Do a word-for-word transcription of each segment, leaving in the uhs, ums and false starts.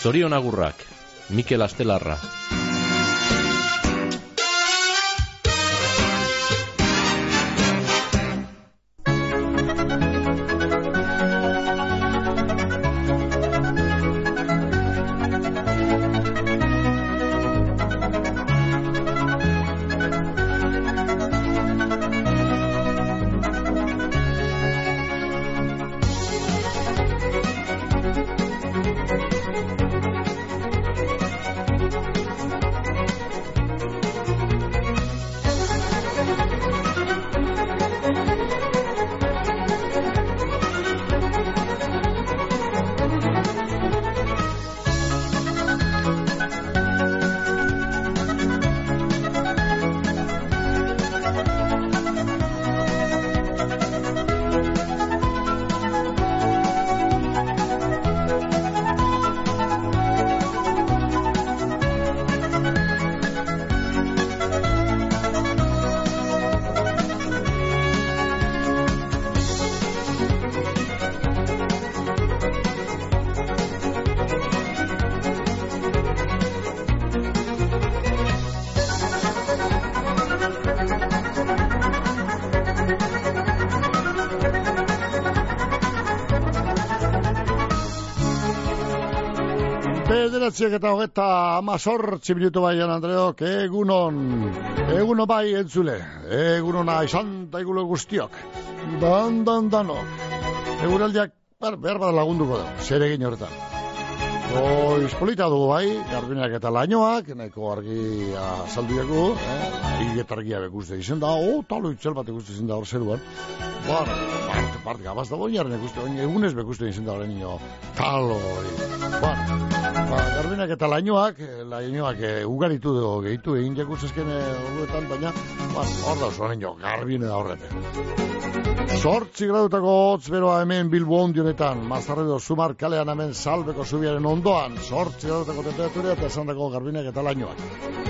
Zorion agurrak, Mikel Astelarra. Bederatziak eta hogeta amazortzi minutu baian, Andreok, egunon, egunon bai entzule, egunona izan daigule guztiok, dan, dan, danok, eguraldiak behar bada lagunduko da, zer egin horretan. Goiz polita dugu bai, garbinak eta lainoak, nahiko argi azalduako, eh? Igetargia bekuste izen da, o, talo itzel bat ikuste izen da hor zeruan. Bueno, parte, parte, gabaz da boinaren ikuste, egunez bekuste izen da horren nio, talo hori. Bueno, ba, garbinak eta lainoak, lainoak e, ugaritu dugu gehitu egin jakuzezken horretan, baina, ba, hor da oso nio, garbine da horretan. Zortzi gradutako hotz beroa hemen Bilbo ondionetan, Mazarredo Zumar kalean hemen Salbeko zubiaren ondoan, zortzi gradutako temperatura eta esan dago garbinak eta lainoak.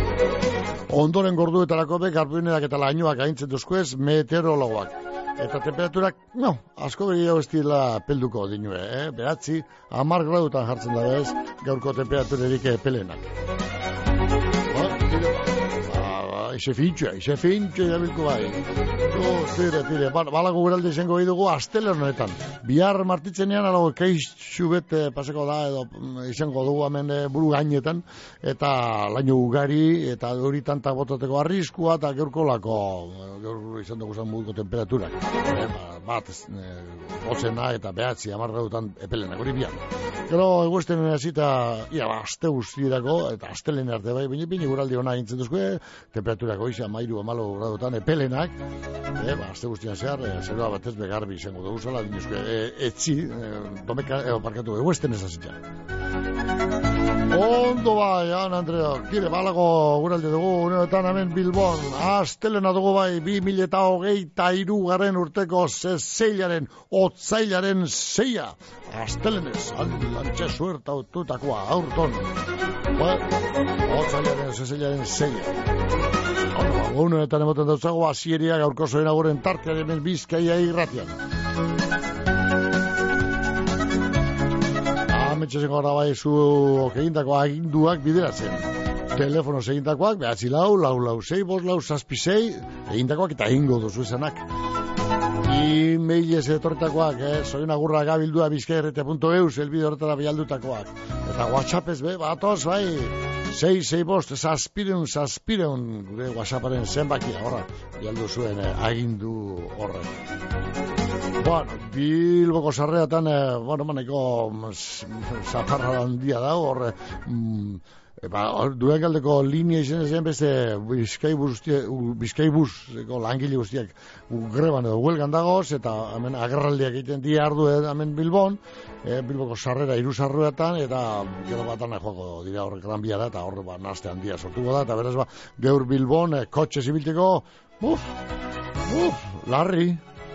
Ondoren gorduetarako be garbinak eta lainoak aintzen duzkoez meteorologoak. Eta temperaturak, no, asko gehiago ez dira pelduko dinue, eh? Behatzi, hamar gradutan jartzen da bez, gaurko temperaturerik pelenak. Ize fintxoa, ize fintxoa jabilko bai. Oh, tire, tire, balago guralde izango dugu astelen honetan. Bihar martitzenean, alago, keixu bete paseko da, edo izango dugu hemen buru gainetan, eta laino ugari, eta hori tanta botateko arriskua, eta geurko lako, gaur izan dugu zan muguko temperaturak. E, bat, e, botzena eta behatzi, hamar gradutan epelenak, hori bihar. Gero, eguesten ezita, ia, ba, aste guztirako, eta astelen arte bai, bine, bine guraldi hona gintzen duzko, temperaturako izan mairu amalo gradutan epelenak, e, ba, azte guztian zehar, e, zerua batez begarbi izango dugu zala, dinuzko, e, etzi, e, domeka, eo, parkatu, eguesten ez azitxan. Ondo bai, Jan Andrea, kire, balago guralde dugu, uneotan hemen Bilbon, astelena dugu bai, bi mila eta hogeita hiru garen urteko zezeilaren, otzailaren zeia, astelenez, alantxe suerta aututakoa, aurton, ba, otzailaren, zezeilaren zeia. Uneotan emoten dautzago, asieria gaurko zoen aguren tartearen hemen Bizkaia irratian. Metxezen gara bai zu egindako aginduak bideratzen. Telefonoz egindakoak, behatzi lau, lau, lau, sei, bos, lau, zazpi, sei, egindakoak eta ingo duzu esanak. E-mailez etorretakoak, eh, zoin agurra gabildua bizkairrete punto eus, elbide horretara bialdutakoak. Eta WhatsAppez, be, batoz, bai, sei, sei, bost, zazpireun, zazpireun, gure WhatsApparen zenbakia, horra, bialdu zuen eh, agindu horrek. Bueno, Bilboko sarreatan, eh, bueno, maneko zaparra handia da, horre, mm, ba, Duegaldeko linea izan zen beste Bizkaibus Bizkaibuseko langile guztiak greban edo huelgan dagoz, eta hemen agerraldiak egiten di ardu hemen Bilbon, e, Bilboko sarrera hiru sarruetan, eta gero batana joako dira horrek lanbiara, eta horre ba, naste handia sortuko da, eta beraz ba, gaur Bilbon e, kotxe zibilteko, uf, uf, larri,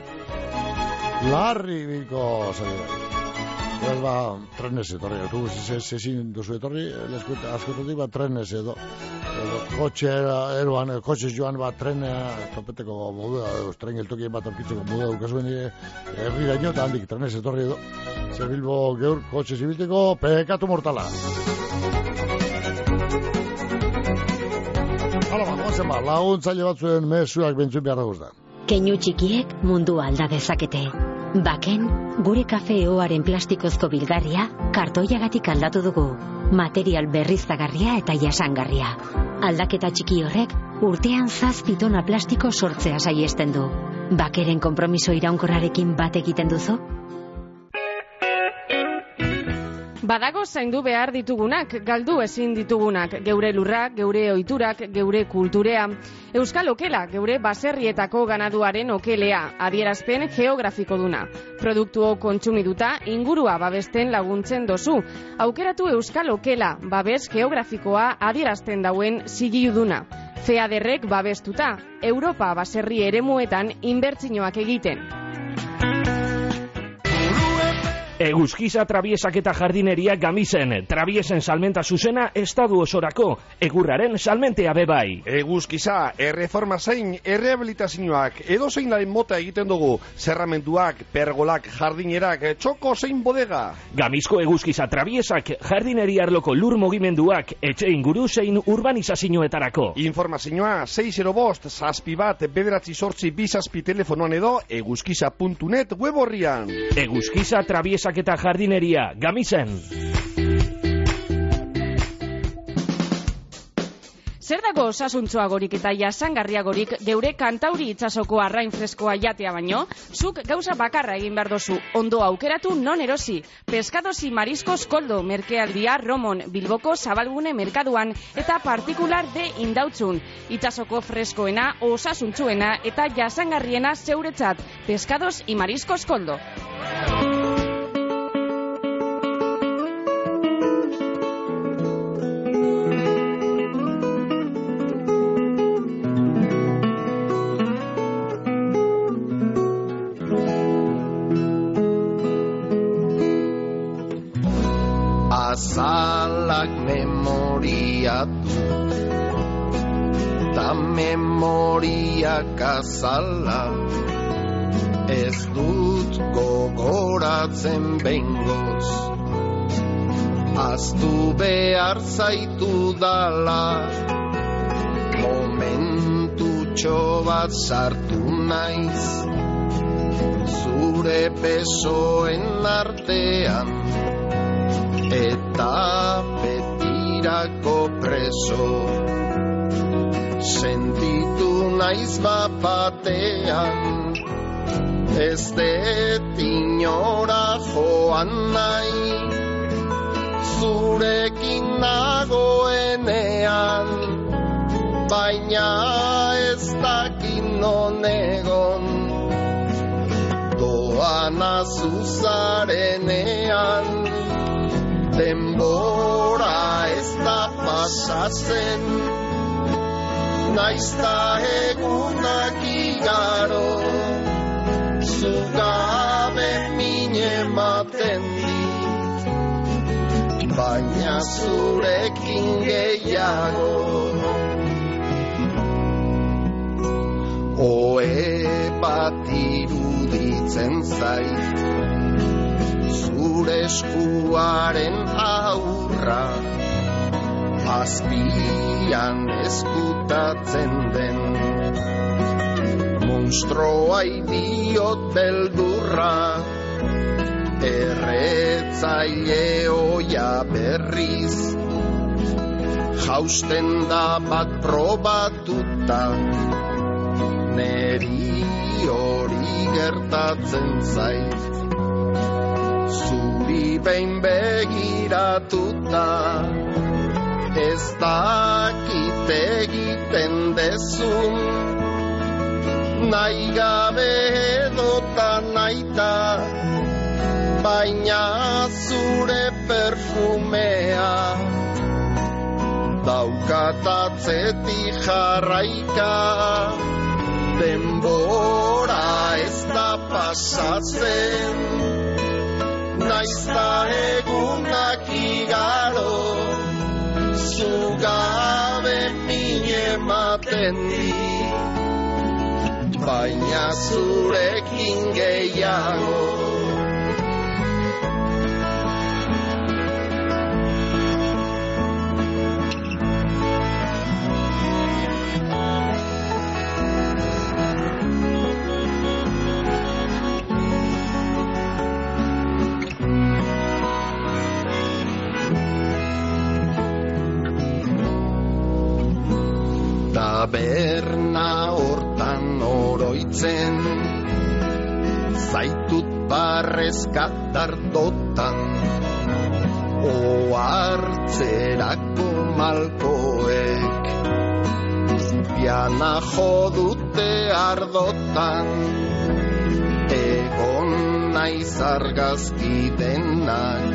larri bilko zaila. Pues ba, trenez etorri, autobus ezin duzu etorri, askotatik ba, trenez edo. edo kotxe eroan, kotxe joan bat trenea, topeteko modua, edo tren geltokien bat aurkitzeko modua dukazuen herri daño, eta handik trenez etorri edo. Zer Bilbo geur kotxe zibilteko pekatu mortala. Hala ba, gozen ba, laguntzaile batzuen mezuak bentzuen behar dagoz da. Keinu txikiek mundu alda dezakete. Baken, gure kafeoaren plastikozko bilgarria kartoiagatik aldatu dugu. Material berriztagarria eta jasangarria. Aldaketa txiki horrek urtean zazpi tona plastiko sortzea saiesten du. Bakeren konpromiso iraunkorrarekin bat egiten duzu? Badago zaindu behar ditugunak, galdu ezin ditugunak, geure lurrak, geure ohiturak, geure kulturea. Euskal okela, geure baserrietako ganaduaren okelea, adierazpen geografiko duna. Produktuo kontsumiduta, ingurua babesten laguntzen dozu. Aukeratu Euskal okela, babes geografikoa adierazten dauen zigiluduna. Feaderrek babestuta, Europa baserri eremuetan inbertsioak egiten. Eguzkiza trabiesak eta jardineria Gamisen, trabiesen salmenta zuzena estadu osorako, egurraren salmentea bebai. Eguzkiza, erreforma zein, errehabilitazioak, edo zein laren mota egiten dugu, zerramenduak, pergolak, jardinerak, txoko zein bodega. Gamizko eguzkiza trabiesak, jardineria arloko lur mugimenduak, etxe inguru zein urbanizazioetarako. Informazioa, sei zero bost, zazpi bat, bederatzi sortzi, bizazpi telefonoan edo, eguzkiza puntu net web horrian. Eguzkiza trabiesak eta jardineria, Gamisen. Zer dago osasuntsuagorik eta jasangarriagorik geure kantauri itsasoko arrain freskoa jatea baino? Zuk gauza bakarra egin behar dozu, ondo aukeratu non erosi. Pescados y mariscos Koldo, merkealdia Romon, Bilboko Zabalgune merkaduan eta partikular de Indautzun. Itsasoko freskoena, osasuntsuena eta jasangarriena zeuretzat. Pescados y mariscos Koldo. Azalak memoriatu, ta memoriak azala, ez dut gogoratzen behingoz, aztu behar zaitu dala, momentutxo bat sartu naiz, zure besoen artean, eta betirako preso, sentitu naiz bapatean, ez dut inora joan nahi, zurekin nagoenean, baina ez dakin non egon, doana zuzarenean, denbora ez da pasatzen, naizta egunak igaro, zugabe min ematen dit, baina zurekin gehiago. Oe bat iruditzen zait, zure eskuaren aurra, azpian eskutatzen den, monstroa idiot beldurra, erretzaile oia berriz, jausten da bat probatuta, neri hori gertatzen zait. Zuri behin begiratuta, ez dakit egiten dezun, nahi gabe edota naita, baina zure perfumea, daukatatzetik jarraika, denbora ez da pasatzen, naizta egunak igaro, zugabe mi baina zurekin gehiago. Taberna hortan oroitzen, zaitut barrezkatardotan, ohartzerako malkoek, piana jodute ardotan, egon naiz argazki denak,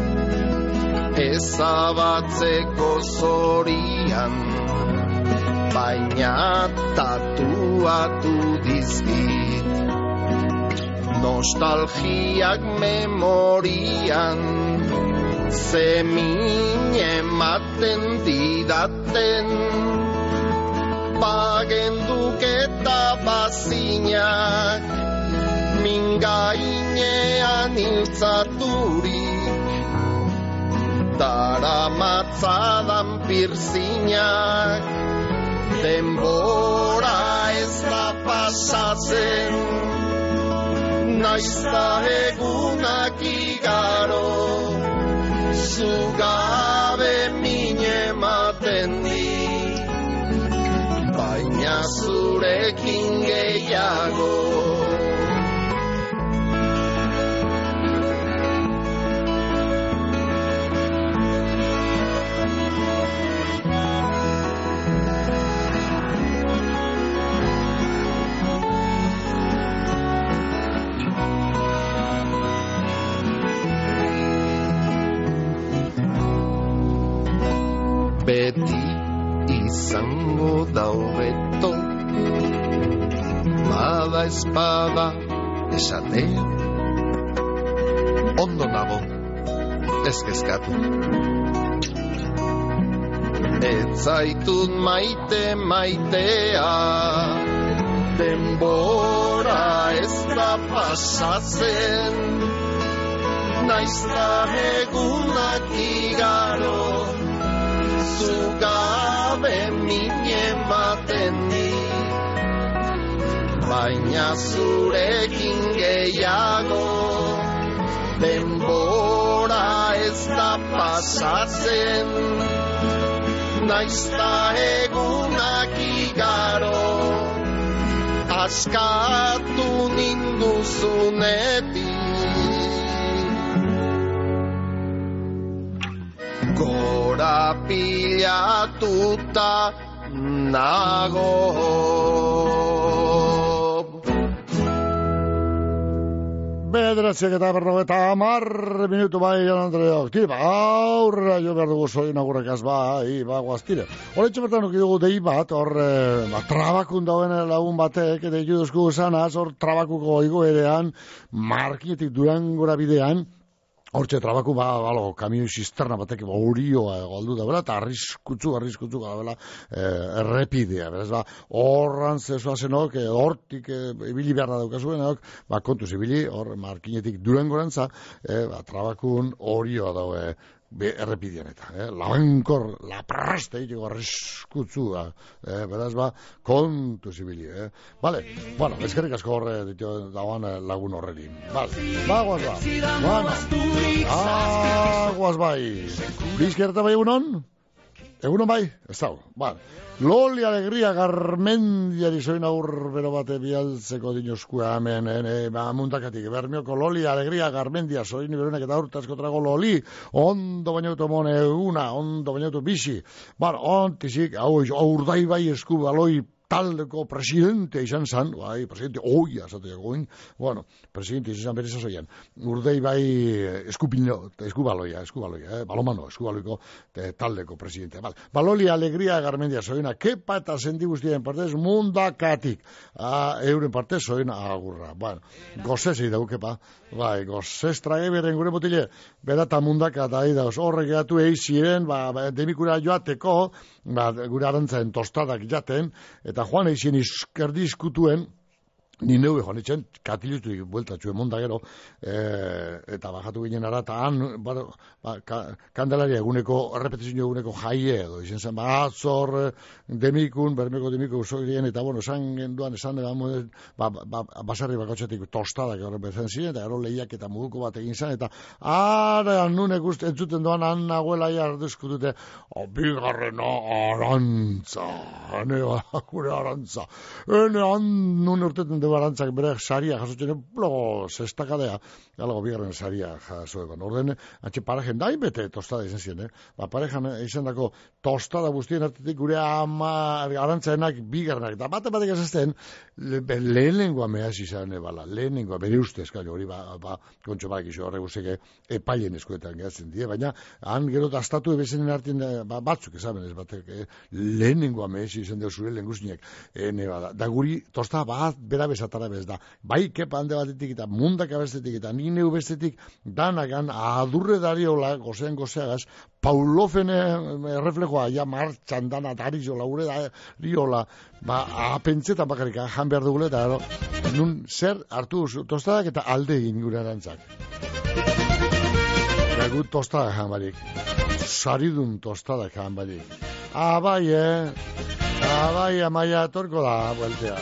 ezabatzeko zorian, baina tatuatu dizkit, nostalgiak memorian, zemin ematen didaten, bagenduk eta bazinak, mingainean iltzaturik, daramatzadan pirzinak, denbora ez da pasatzen, naizta egunak igaro, zugabe min ematen di, baina zurekin gehiago. Beti izango da hobeto, bada espada esatea, ondo nago, ez kezkatu. Ez zaitut maite maitea, denbora ez da pasatzen, naizta egunak igaro, zugabe min ematen di, baina zurekin gehiago, denbora ez da pasatzen, naizta egunak igaro, askatu ninduzunetik, gora pilatuta nago. Bederatziak eta berrogeita hamar minutu bai, Jan Andreok. Tire, ba, aurrera jo behar dugu zoin agurrekaz, bai, ba, guaztire. Horretxe bertan uki dugu dei bat, hor, ba, trabakun dauen lagun batek, eta ikuduzku zanaz, hor, trabakuko igoerean, markinetik Durangora bidean, hortxe trabaku, ba, balo, kamioi zisterna batek horioa galdu da, bela, eta arriskutzu, arriskutzu, bela, eh, errepidea, beraz, ba, horran zezua zenok, eh, hortik eh, ibili behar da daukazuenok, ba, kontuz ibili, hor, markinetik Durangorantza, eh, ba, trabakun horioa daue, be, errepidean eta, eh? Labankor, lapraste, egiteko arriskutzu, eh? Beraz, ba, kontu zibili, eh? Vale, bueno, ezkerrik asko horre ditu dagoan lagun horreri. Vale, ba, guaz ba. Bueno, ah, guaz bai. Bizkerta bai egunon? Egunon bai? Ez dago, vale. Loli alegria garmendiari zoin aur bero bate bialtzeko dinoskua hemen, eh, ba, mundakatik, bermioko Loli alegria garmendia zoin berunak eta urtazko trago Loli, ondo bainautu mone eguna, ondo bainautu bizi, bar, ontizik, hau, urdai bai esku baloi taldeko presidente izan zan, bai, presidente, oia, zatea goin, bueno, presidente izan berez azoian, urdei bai eskupino, eskubaloia, eskubaloia, eh, balomano, eskubaloiko eh, taldeko presidente, bal. Baloli alegria garmendia zoina, kepa eta sendi guztien partez, mundakatik, ah, euren partez zoina agurra, bueno, gozesi dugu, kepa, bai, gozes trage beren gure botile, berata mundaka eta aidauz, horrek gatu eiziren, ba, demikura joateko, ba, gure arantzaen tostadak jaten, eta joan eixin izkerdizkutuen, ni neue joan itzen, katilutuik bueltatxue monda gero, e, eta bajatu ginen ara, eta han, ba, ba, ka, kandelaria eguneko, repetizio eguneko jaie edo, izen zen, ba, atzor, demikun, bermeko demiko usoirien, eta bueno, esan genduan, esan edan, ba, ba, basarri bakotxetik tostadak horre bezen ziren, eta gero lehiak eta muguko bat egin zen, eta ara, nunek uste, entzuten doan, han nagoela jarduzkutute, o, bigarrena arantza, ene, gure arantza, ene, han, nun urteten dugu arantzak bere saria jasotzen, blogo, zestakadea, galago bigarren saria jasoegon. Orden, antxe parejen, dain bete tostada izan ziren, eh? Ba, parejan izan dako tostada guztien artetik gure ama arantzaenak bigarrenak. Da bate batek azazten, le, lehen lengua mehaz izan, bala, lehen lengua, bere ustez, kaino, hori ba, ba kontxo bak iso, horre guzteke epaien eskuetan gehatzen die, baina han gero dastatu ebezenen artien ba, batzuk ezaben ez batek, eh? Lehen lengua mehaz izan deu zure lenguzniak, ene bada. Da guri tostada bat bera bezatara bez da. Bai kepa hande batetik eta mundak abestetik eta nine bestetik danagan adurre dariola, gozean gozeagaz, Paulofene erreflejoa, ja martxan dana darizola, ure dariola, ba, apentzetan bakarrik jan behar dugule, eta ero, nun zer hartu tostadak eta alde egin gure arantzak. Eta gut tostadak jan barik. Saridun tostadak jan barik. Abai, eh? Abai, amaia torko da, bueltea.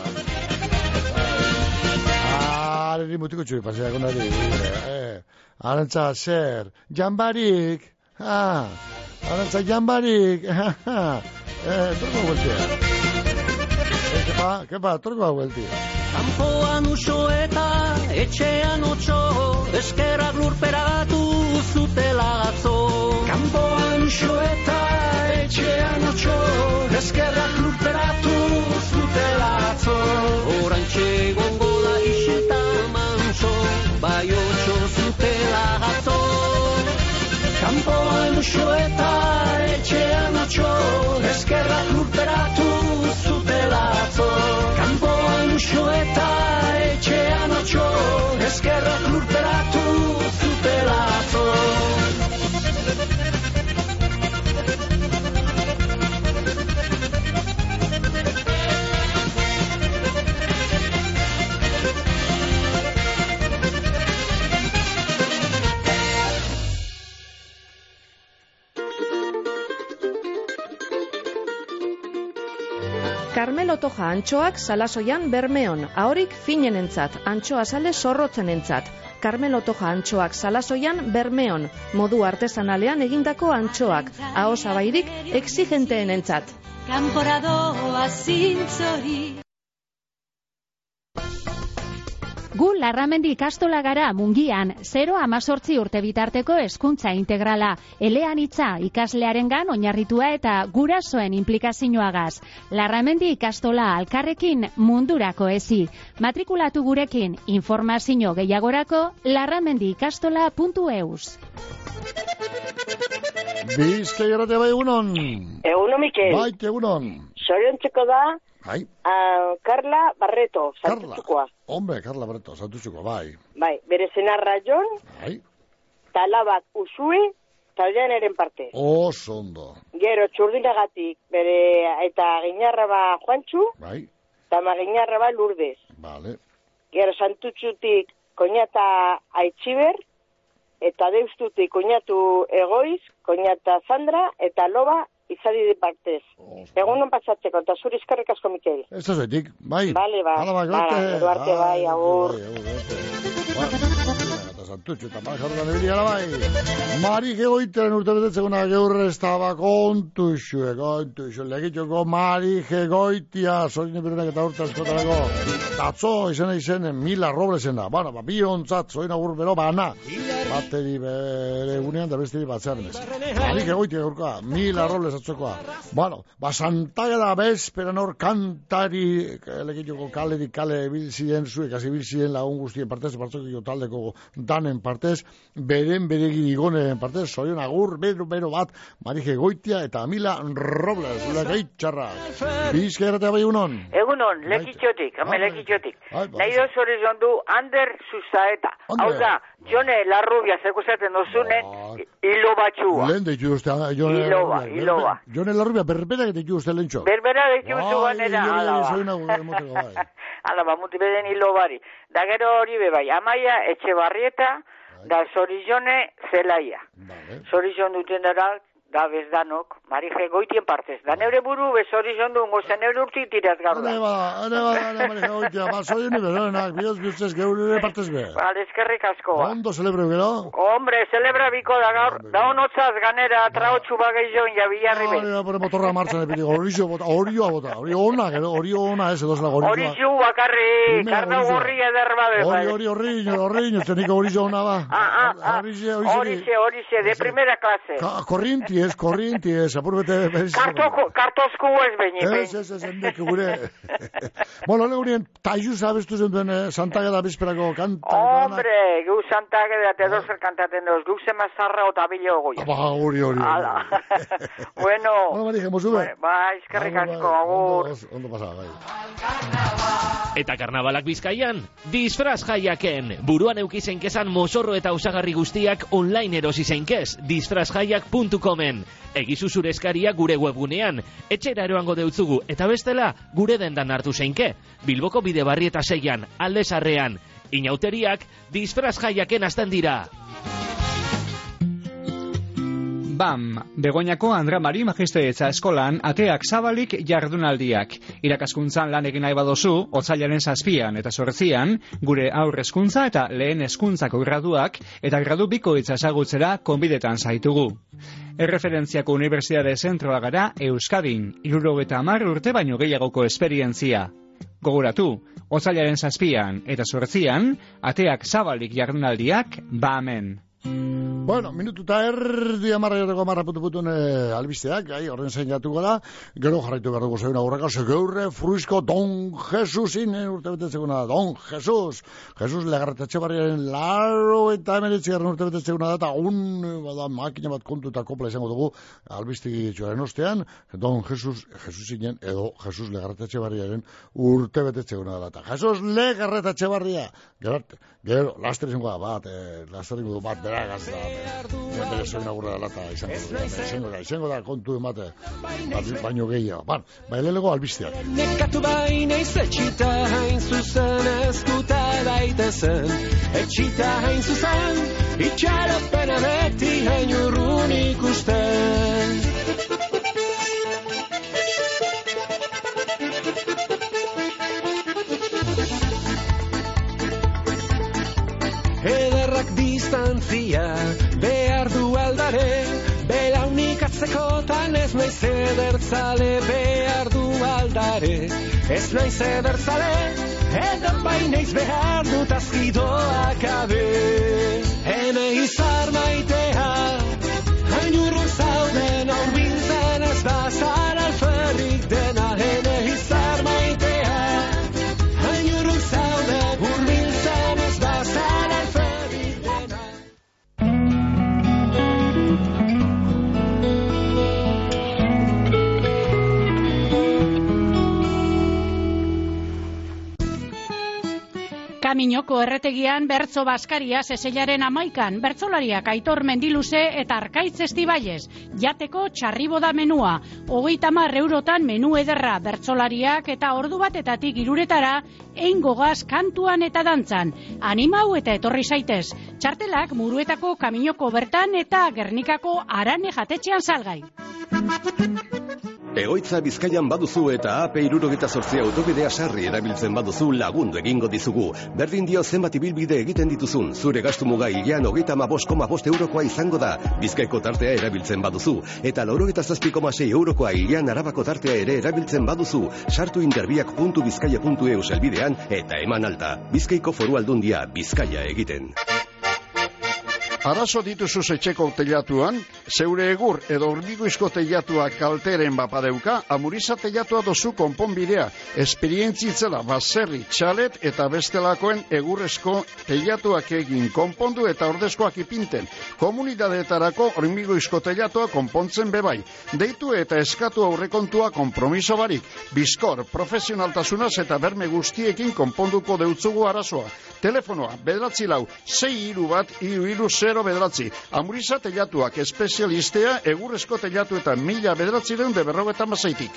Arri mutiko txuri pasea konari, eh, arantza zer, jambarik, ha, arantza jambarik, ha, ha, eh, torko gueltia. Eh, kepa, kepa, torko gueltia. Kampoan uso eta etxean otxo, eskerrak lurperatu zutela atzo. Kampoan uso eta etxean otxo, eskerrak lurperatu zutela atzo. Orantxe gongo da iseta manso, bai otxo zutela atzo. Kampoan uso eta etxean otxo, eskerrak lurperatu zutela atzo. Kampoan uso eta etxean otxo, eskerrak lurperatu zutela atzo. Carmelo Toja antxoak Salasoian Bermeon, ahorik finenentzat, antxoa sale zorrotzenentzat. Carmelo Toja antxoak Salasoian Bermeon, modu artesanalean egindako antxoak, aho zabairik exigenteenentzat. Kanporadoa zintzori. Gu Larramendi ikastola gara Mungian, zero amazortzi urte bitarteko hezkuntza integrala, eleanitza ikaslearengan oinarritua eta gurasoen implikazioagaz. Larramendi ikastola alkarrekin mundurako ezi. Matrikulatu gurekin, informazio gehiagorako larramendiikastola puntu eus. Bizkai erratea bai egunon. Egunon, Mikel. Bai, egunon. Soriontzeko da, bai. Uh, Carla Barreto, Santutxukoa. Hombre, Carla Barreto, Santutxukoa, bai. Bai, bere zenarra Jon, bai. Talabak Usui, taldean eren parte. Oso ondo. Gero txurdinagatik, bere eta Giñarra ba Juantxu, bai. Eta Magiñarra ba Lourdes. Vale. Gero Santutxutik koñata Aitxiber, eta Deustutik koñatu Egoiz, koñata Sandra, eta Loba izadi de partez. Egun non pasatzeko, eta zuri eskerrik asko, Mikel. Ez da zuetik, bai. Bale, bai. Hala, bai, gote. Eduarte, bai, agur. Eta Santutxu, eta Majardan ebilia, bai. Mari Gegoiteren urte betetzeguna geurre ez da bakontu xue, kontu xue, legitxoko Mari Gegoitia, zorine berunak eta urte askotarako. Tatzo izena izen, Mila Roblesena. Bueno, ba, bi ontzat, zoin agur bero, bana. Bateri bere egunean da besteri batzearen ez. Mari Gegoitia gaurkoa, Mila Robles atzokoa. Bueno, ba, Santaga da bezperan hor kantari, legitxoko kalerik kale bilzien zuek, hasi bilzien lagun guztien partez, partzokiko taldeko dan lanen partez, beren beregi igonen partez, zoion agur, bero, bero bat, Marije Goitia eta Amila Robles, legeitxarra. Bizkairatea bai egunon? Egunon, lekitxotik, hame lekitxotik. Nahi doz horizondu Ander Zuzaeta. Hau da, Jone Larrubia zekusaten dozunen, hilo batxua. Lehen deitu uste, Jone Iloba, iloba. Jone Larrubia, berbera deitu uste lehen txo. Berbera deitu uste ganera, alaba. Alaba, muti beden hilobari. Da gero hori bebai, Amaia Etxebarrieta, da Zorizone Zelaia. Zorizon duten dara, da bezdanok, Marije Goitien partez. Da neure buru bezorizon du, gozen neure urti tiraz gaur da. Hane ba, hane ba, hane Marije Goitia, ba, zoion iberoenak, bioz biutzez geure partez be. Bale, eskerrik asko. Ondo celebro gero? Hombre, celebra biko da gaur, da honotzaz ganera, traotxu bagei joan, ja bilarri be. Hane ba, pore motorra martxan epitik, horizio bota, horioa bota, hori ona, gero, hori ona, ez, edo zela horizioa. Horizio bakarri, karna gorri ederba be. Hori, hori, hori, hori, zeniko horizio ona ba. Ah, ah, ah, horize, horize, de primera klase. Korrinti ez, korrinti ez, apurbete... Kartozku ez behin. Ez, ez, ez, endek gure. Bueno, le gurien, taiu zabestu zen duen Santageda bizperako kanta. Hombre, gu Santageda te dozer kantaten doz, gu zemazarra o tabilo goia. Ba, hori, hori. Ala. Bueno. Bueno, Marije, mozube. Ba, eskerrik asko, agur. Ondo pasa, bai. Eta karnabalak Bizkaian, disfraz jaiaken. Buruan eukizen kezan mozorro eta usagarri guztiak online erosi zeinkez, disfrazjaiak puntu comen. Egizu zure eskaria gure webgunean, etxera eroango deutzugu, eta bestela gure dendan hartu zeinke. Bilboko bide barri eta seian, alde sarrean. Inauteriak disfraz jaiaken hasten dira. Bam, Begoñako Andra Mari Magisteretza Eskolan ateak zabalik jardunaldiak. Irakaskuntzan lan egin nahi badozu, otsailaren zazpian eta zortzian, gure aur hezkuntza eta lehen hezkuntzako graduak eta gradu bikoitza ezagutzera konbidetan zaitugu. Erreferentziako Unibertsitate Zentroa gara Euskadin, hirurogeita hamar urte baino gehiagoko esperientzia. Gogoratu, otsailaren zazpian eta zortzian, ateak zabalik jardunaldiak bamen. Bueno, minututa erdi amarra jorreko amarra putu putun e, albisteak, gai, horren zein jatu gara, gero jarraitu behar dugu zeuna aurraka, segeurre, fruizko, Don Jesusin, e, urte betetzeguna da, Don Jesus, Jesus legarretatxe barriaren laro eta emeretzigarren urte betetzeguna da, eta un, bada, makina bat kontu eta kopla izango dugu, albistegi txoaren ostean, Don Jesus, Jesusinen, edo Jesus legarretatxe barriaren urte betetzeguna da, eta Jesus legarretatxe barria, gero, gero, laster izango da, bat, e, laster izango du, bat, beragaz da, bere zoin agurra dela eta izango da, izango da, izango da, kontu emate, baino gehiago. Ban, bailelego albisteak. Nekatu baina izetxita hain zuzen ezkuta daitezen, etxita hain zuzen, itxaropena beti hain urrun ikusten. Ederrak distantzia behar du aldare, belaunik atzekotan ez naiz edertzale behar du aldare. Ez naiz edertzale, edan bainaiz behar dut azkidoa gabe. Hene izar maitea, hain urrun zauden aurbiltzen ez da zara alferrik dena. Hene izar maitea, hain urrun zauden urbiltzen ez da zara. Kaminoko erretegian bertzo baskaria zezelaren amaikan, bertzolariak Aitor Mendiluze eta Arkaitz Estibaiez, jateko txarriboda menua, hogeita hamar eurotan menu ederra, bertzolariak eta ordu batetatik hiruretara, eingo gaz kantuan eta dantzan, animau eta etorri zaitez, txartelak Muruetako Kaminoko bertan eta Gernikako Arane jatetxean salgai. Egoitza Bizkaian baduzu eta A P hirurogeita zortzi autobidea sarri erabiltzen baduzu lagundu egingo dizugu. Berdin dio zenbat ibilbide egiten dituzun, zure gastu muga hilean hogeita hamabost koma bost eurokoa izango da. Bizkaiko tartea erabiltzen baduzu, eta laurogeita zazpi koma sei eurokoa hilean Arabako tartea ere erabiltzen baduzu. Sartu interbiak puntu bizkaia puntu eus helbidean eta eman alta. Bizkaiko Foru Aldundia Bizkaia egiten. Arazo dituzu etxeko teilatuan, zeure egur edo hormiguizko teiatua kalteren bapadeuka, Amuriza teiatua dozu konponbidea, esperientzitzela baserri, txalet eta bestelakoen egurrezko teiatuak egin konpondu eta ordezkoak ipinten. Komunidadeetarako hormiguizko teiatua konpontzen bebai. Deitu eta eskatu aurrekontua konpromiso barik. Bizkor, profesionaltasunaz eta berme guztiekin konponduko deutzugu arazoa. Telefonoa, bederatzi lau, sei hiru bat, hiru hiru zero bederatzi. Amuriza teiatuak espezialistea egurrezko teilatuetan mila bederatzireun de berrogeta mazaitik.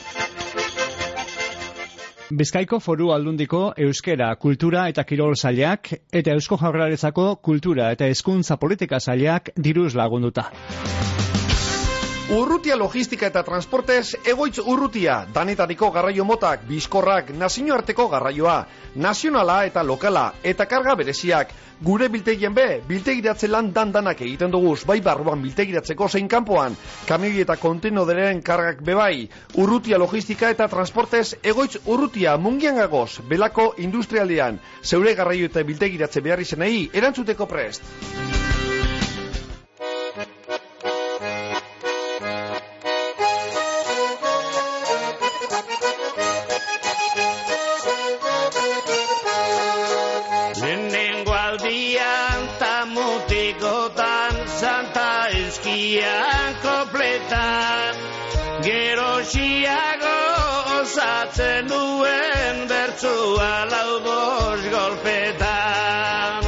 Bizkaiko Foru Aldundiko Euskera, Kultura eta Kirol Sailak eta Eusko Jaurlaritzako Kultura eta Hezkuntza Politika Sailak diruz lagunduta. Urrutia logistika eta transportez, egoitz urrutia, danetariko garraio motak, bizkorrak, nazioarteko garraioa, nazionala eta lokala, eta karga bereziak. Gure biltegien be, biltegiratze lan dandanak egiten duguz, bai barruan biltegiratzeko zein kanpoan, kamioi eta kontenoderen kargak bebai. Urrutia logistika eta transportez, egoitz urrutia, mungian gagoz, belako industrialdean, zeure garraio eta biltegiratze behar izenei, erantzuteko prest. Gerosiago osatzen duen bertzua lau bost golpetan.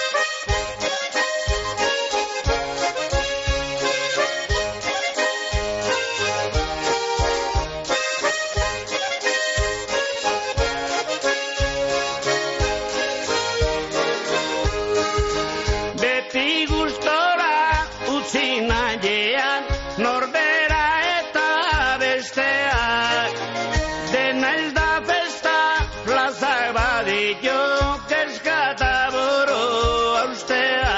Beti gustora utzi nahian norbera dena ez da festa, plazak baditio, kezkata buru austea.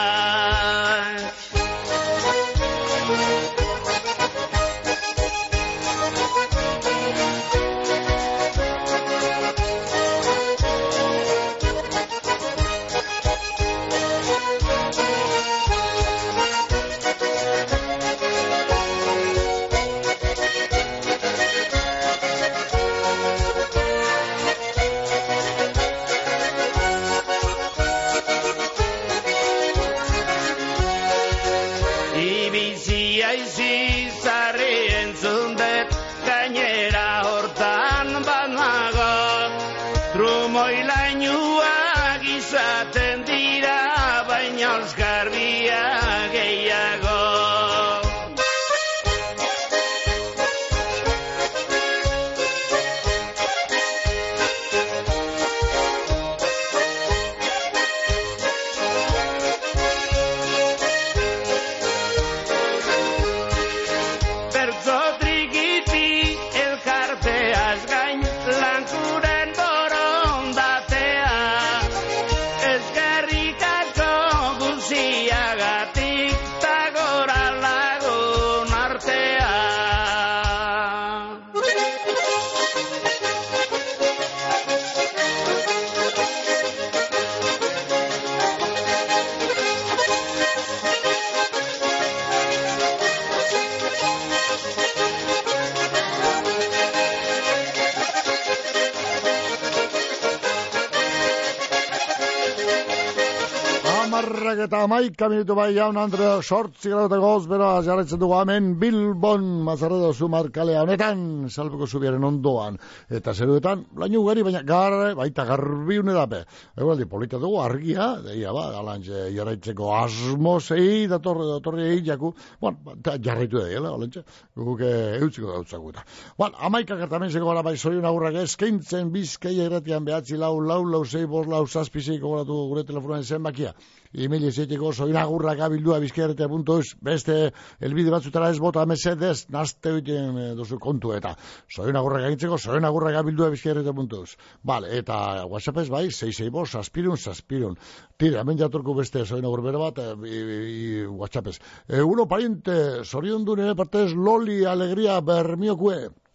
Eta amaika minutu bai jaun Andrea sortzi graduta goz, beraz jarretzen dugu hemen Bilbon Mazarredo Zumar kalea honetan, salpeko zubiaren ondoan. Eta zeruetan, laino ugari, baina garre, baita garbiune dape. Egualdi, polita dugu, argia, deia ba, galantxe jarraitzeko asmosei, datorre, datorre egin jaku, bueno, jarraitu da dela, galantxe, guke eutziko dautzako eta. Bueno, amaika gertamenzeko gara bai zorion agurrak eskaintzen bizkaia erratian behatzi lau, lau, lau, zei, bos, lau, zazpizeiko goratu gure telefonoen zenbakia. Email ezeteko soinagurrak abildua bizkaia puntu eus, beste elbide batzutara ez bota mesedez, nazte egiten duzu kontu eta soinagurrak egitzeko soinagurrak abildua bizkaia puntu eus. Vale, eta WhatsApp ez bai, sei sei bost, zazpirun, zazpirun. Tira, hemen jatorku beste soinagur bere bat, e, e, WhatsApp ez. E, uno pariente, zorion dune partez, loli, alegria, bermiokue.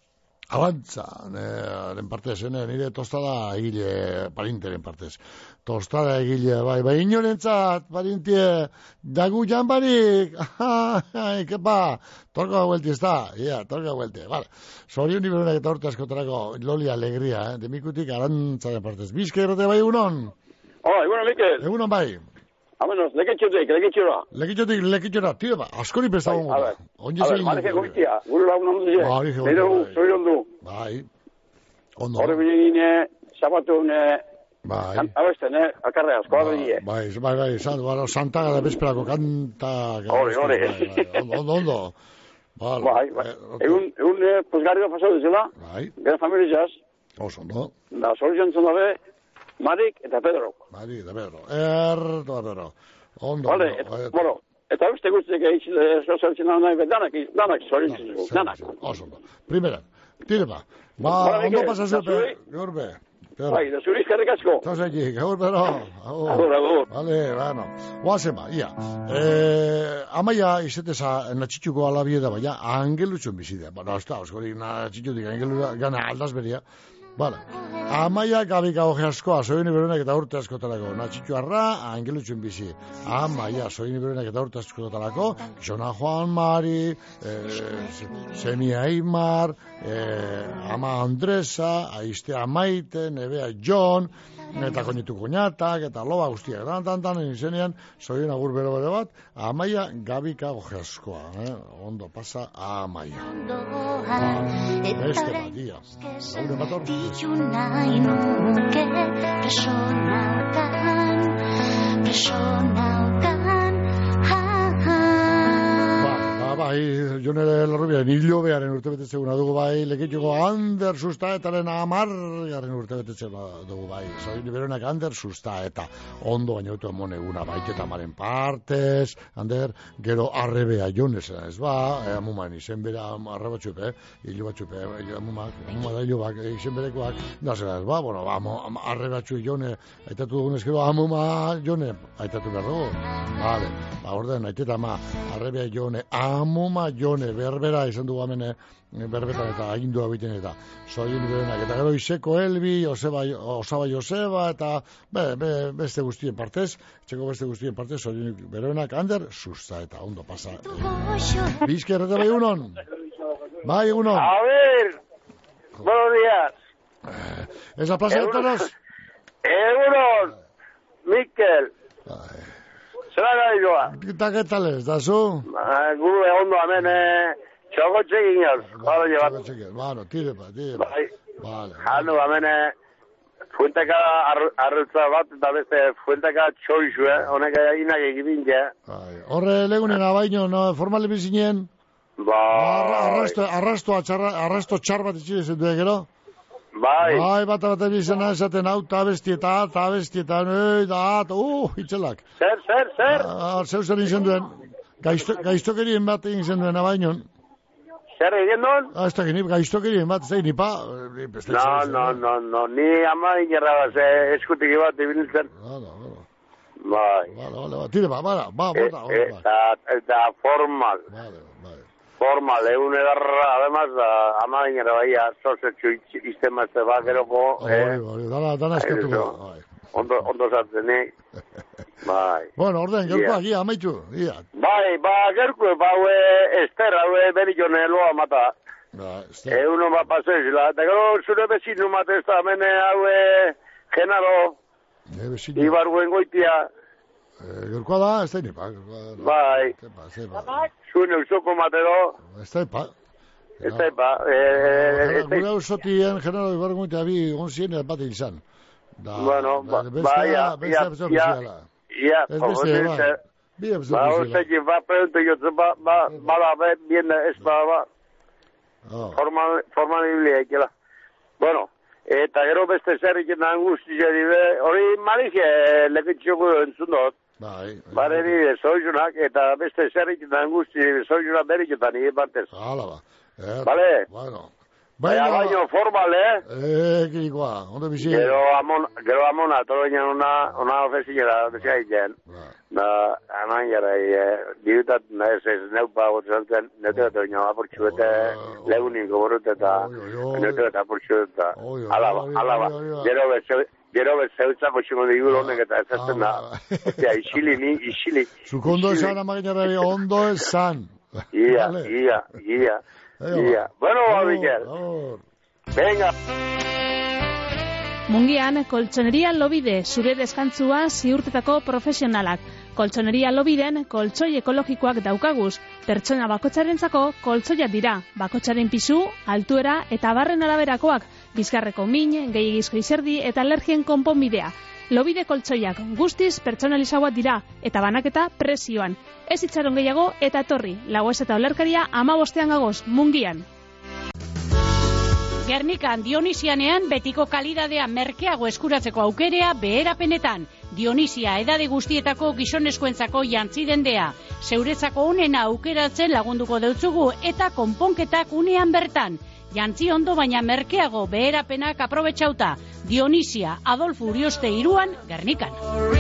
Abantza, neren partez, nire tostada egile parinteren partez. Tostada egile, bai, bai, inorentzat, parintie, dagu janbarik, ai, kepa, torka guelti ez da, ia, torka guelti, vale. Zorion niberunak eta urte askotarako, loli alegria, eh, demikutik arantzaren partez. Bizka errote bai egunon? Oh, egunon, Mikel. Egunon bai. Hamenos, lekitxotik, lekitxora. Lekitxotik, lekitxora, tio ba, askori pesta gongo. A ver, a ver, marike goitia, gure lagun ondo dira. Marike goitia, bai. Zoi ondo. Bai, ondo. Horre bilegine, zapatune, bai. Abesten, eh, akarre asko, bai, bai, bai, bai, sant, bai, santaga da bezperako kanta. Hore, hore. Ondo, ondo. Bai, bai. Egun, egun, posgarri da pasau dizela. Bai. Gara familizaz. Oso, ondo. Da, soluzion zondabe, Marik eta Pedro. Marik eta Pedro. Erto, Pedro. Ondo, vale, ondo. Et, bueno, eta beste guztiak egin eskosaltzen nahi, danak, danak, soluzion, danak. Oso, ondo. Primera, tire ba. Ba, ondo pasazupe, gaur be. Bai, da zuriz karrik asko. Toseki, gaur bero. Agur, agur. Vale, bueno. Oazen ba, ia. Eh, amaia izeteza natxituko alabie da, baina angelutxon bizidea. Bueno, ez da, oskori natxitutik angelu gana aldaz beria. Vale. Amaia gabika hoge askoa, soini berunak eta urte askotarako. Natxitu arra, angelutxun bizi. Amaia, soini berunak eta urte askotarako. Jona Juan Mari, eh, Semi Aimar, eh, Ama Andresa, Aiztea Maite, Nebea John, eta konitu koñatak, eta loba guztiak. Dan, dan, dan, izenean, soin agur bero bere bat, Amaia gabika hoge askoa. Eh? Ondo pasa Amaia. Beste bat, ia. Laure bator. Ditu nahi nuke presonautan, presonautan, ha-ha. Ba, bai, jonere larrubia, nilo bearen urte betetzeguna dugu bai, lekituko Ander Sustaetaren amargaren urte betetzeguna dugu bai, zoi niberonak Ander Sustaeta, ondo baina auto emone eguna baiteta maren partez, Ander, gero arrebea jonez, ez ba, eh, amuman izen bera arre batxupe, eh, hilo batxupe, eh, amumak, amuma da hilo bak, izen berekoak, da zera ez ba, bueno, ba, arre batxu jone, aitatu dugunez gero amuma jone, aitatu behar dugu, vale, ba, orden, aiteta ma, arrebea jone, amuma jone, berbera izan dugu amene, berbetan eta agindua biten eta soin berenak, eta gero Iseko Elbi, Oseba, Osaba Joseba, eta be, be, beste guztien partez, txeko beste guztien partez, soin berenak Ander Susta, eta ondo pasa. Eh. Bizke errete bai egunon? Bai egunon? A ver, buenos días. Eh, ¿es la plaza de toros? Egunon, Mikel. Zera gai joa? Eta ¿qué tal es, da zu? Guru egondo hemen, eh, txoko txekin jauz. Jalo llevat. Txoko txekin, bueno, tire pa, tire pa. Bai. Vale. Jalo hemen, eh, fuenteka arrutza bat, eta beste fuenteka txoizu, eh, honek inak egibin, ja. Horre legunen abaino, no, formale bizinen? Ba... Arrasto, arrasto, arrasto txar bat itxile zentu gero? Bai. Bai, bat bat bizena esaten hau, ta bestieta, ta bestieta, nei, da, ta, uh, itxelak. Zer, zer, zer? Ah, zeu zer egin duen, gaiztokerien bat egin duen abainon. Zer egin duen? Ah, ez da geni, gaiztokerien bat, ez da geni, pa. No, no, no, no, ni ama inerra bat, eskutik bat ibiltzen. Hala, hala. Bai. Hala, hala, tire, ba, ba, ba, bota, bota. Eta formal. Vale, bai. Formal, egun edarra, además, ama inerra baia, zozetxu izten mazte bat, geroko. Bai, bai, dana, dana eskatu bai. Ondo, ondo zartzen, nik. Bai. Bueno, orden, gerkoak, ia, amaitu, ia. Bai, ba, gerko, ba, hue, ester, hue, berilone loa mata. Ba, ester. Egun ba, paseizela. Eta gero, zure bezinu mate ez da, mene, hue, genaro. E, bezinu. Ibarguen goitia. E, gerkoa da, ez da inipa. Bai. Zepa, zepa. Zuen eusoko matero. Ez da ipa. Ez da ipa. E, Gure eusotien, genaro, ibarguen goitia, bi, onzien, bat egin Da, bueno, ba, ba, ya, ya, ya, ya, ba, osekin, ba, pregunto yo, ba, ba, ba, ba, bien, ez, ba, ba, formal, formal iblia, ikela. Bueno, eta gero beste zerriken angustizia dibe, hori malizie lekitxoko entzun dut. Bai. Bare nire, zoizunak, eta beste zerriken angustizia, zoizunak beriketan, nire partez. Hala, ba. Bale? Bueno. Baina, baina, formal, eh? Eh, kirikoa, ondo bizi. Gero amona, gero amona, todo baina ona, ona ofezinera, bezia egiten. Na, aman jara, dirutat, nahez ez neupa gotzaltzen, neute bat oina apurtxu eta legunin goborut eta neute bat apurtxu eta alaba, alaba. Gero bet zeutza potxuko digur honek eta ez ezten da. Ostia, isili ni, isili. Zuko ondo esan, aman jara, ondo esan. Ia, ia, ia, ia. Bueno, Mikel. Venga. Mungian, koltsoneria Lobide, zure deskantzua ziurtetako profesionalak. Koltsoneria Lobiden, koltsoi ekologikoak daukaguz. Pertsona bakotxarentzako koltsoiak dira. Bakotxaren pisu, altuera eta barren araberakoak. Bizkarreko min, gehiagizko izerdi eta alergien konponbidea. Lobide koltsoiak guztiz pertsonalizagoak dira eta banaketa prezioan. Ez itxaron gehiago eta etorri. Lagoez eta olerkaria amabostean gagoz, Mungian. Gernikan Dionisianean betiko kalidadea merkeago eskuratzeko aukerea beherapenetan. Dionisia edade guztietako gizonezkoentzako jantzi dendea. Zeuretzako unena aukeratzen lagunduko deutzugu eta konponketak unean bertan. Jantzi ondo baina merkeago beherapenak aprobetxauta. Dionisia, Adolfo Urioste iruan, Gernikan.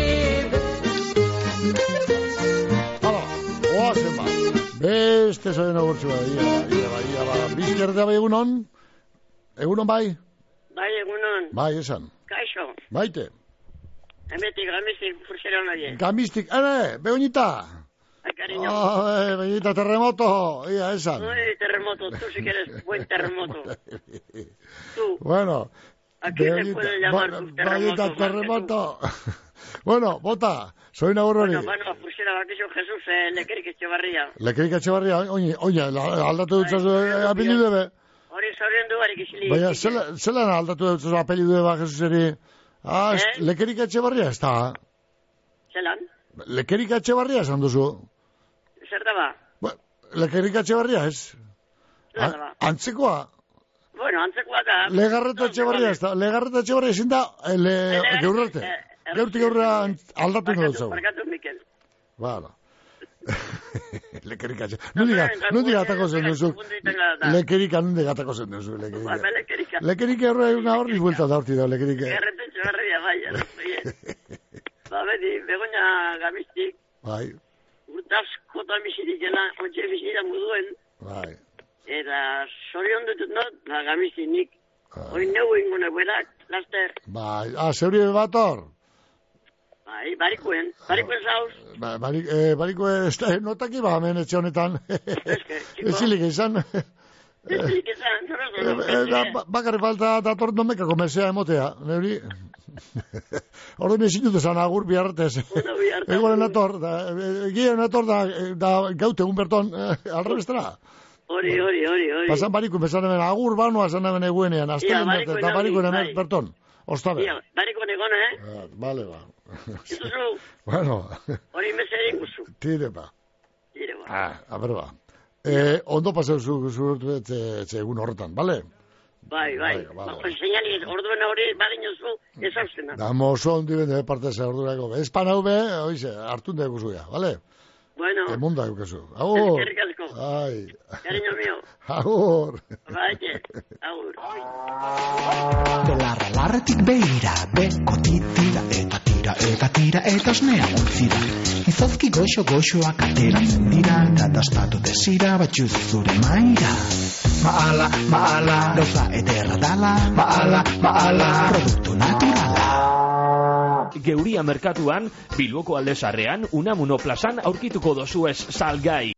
Hala, oazen ba. Beste zoen agurtzua. Ia, ia, ia, ia, bizkerdea bai egunon? Egunon bai? Bai, egunon. Bai, esan. Kaixo. Baite. Hemetik, gamistik, fursera nadie. Gamistik, ere, Begoñita. Ay, cariño. Ay, Begoñita, terremoto. Ia, esan. Ay, terremoto, tú sí que eres buen terremoto. Tú. Bueno. ¿A quién te puedo llamar tu terremoto? Begoñita, terremoto. Bueno, bota, soy Nagurroni. Bueno, bueno, fursera bakixo Jesús, eh, Lekerik Etxebarria. Lekerik Etxebarria, oine, oine, aldatu dutzazu apellidu ebe. Hori zoriondu barik izili. Baina, zelan aldatu dutzazu apellidu eba, Jesuseri? Ah, eh? Lekerik Etxebarria ez da. Zelan? Lekerik Etxebarria esan duzu. Zer da ba? Lekerik Etxebarria ez. Zer da ba? Antzekoa. Bueno, antzekoa da. Legarreto Etxebarria ez da. Legarreto Etxebarria ezin da, geurrarte. Geurti geurra aldatu ino dutzagu. Barkatu, Mikel. Bala. Lekerika, nundi gatako zen duzu. Lekerika, nundi gatako zen duzu. Lekerika. Lekerika horre una horri buelta da horti da, lekerika. Gerretu txagarria, bai, ba, beti, Begoña gamistik. Bai. Urtazko eta misirikela, ontxe misirian guduen. Bai. Eta zorion dutut not, ba, gamistik nik. Hoi neu ingune buenak, laster. Bai, ah, zeuri bator. Bai, barikuen, barikuen zauz. Ba, barik, eh, barikuen, notaki ba, hemen etxe honetan. Ezilik izan. Ezilik izan, zorro. Bakarri falta dator nomekako mesea emotea, neuri. Ordu nezin dut esan agur bihartez. Egoen nator, egien nator da gaute egun berton, alrebestera. Hori, hori, hori, hori. Pasan barikuen, besan hemen agur banoa esan hemen eguenean, aztelen eta barikuen hemen berton. Ostabe. Ia, barikuen egon, eh? Ah, vale, ba. Ituzu? Bueno. Hori meserik guzu. Tire, ba. Tire, ba. Ah, a ber, ba. Eh, ondo paseu zu, zu, zu, egun horretan, bale? Bai, bai. Ba, señali, orduen hori, badino zu, ez hauzena. Damo, oso ondi bende, parte ze ordurako. Espan hau be, oize, hartun da guzuia, bale? Bueno. Emunda eukezu. Agur. Eskerrik asko. Ai. Cariño mío. Agur. Baite, agur. Belarra larretik beira, beko titira eta tira eta tira eta osnea utzira. Izozki goxo goxoak ateratzen dira, eta dastatu desira batxuz zure maira. Maala, maala, gauza ederra dala, maala, maala, produktu naturala. Geuria merkatuan, Bilboko aldezarrean, Unamuno plazan aurkituko dozuez salgai.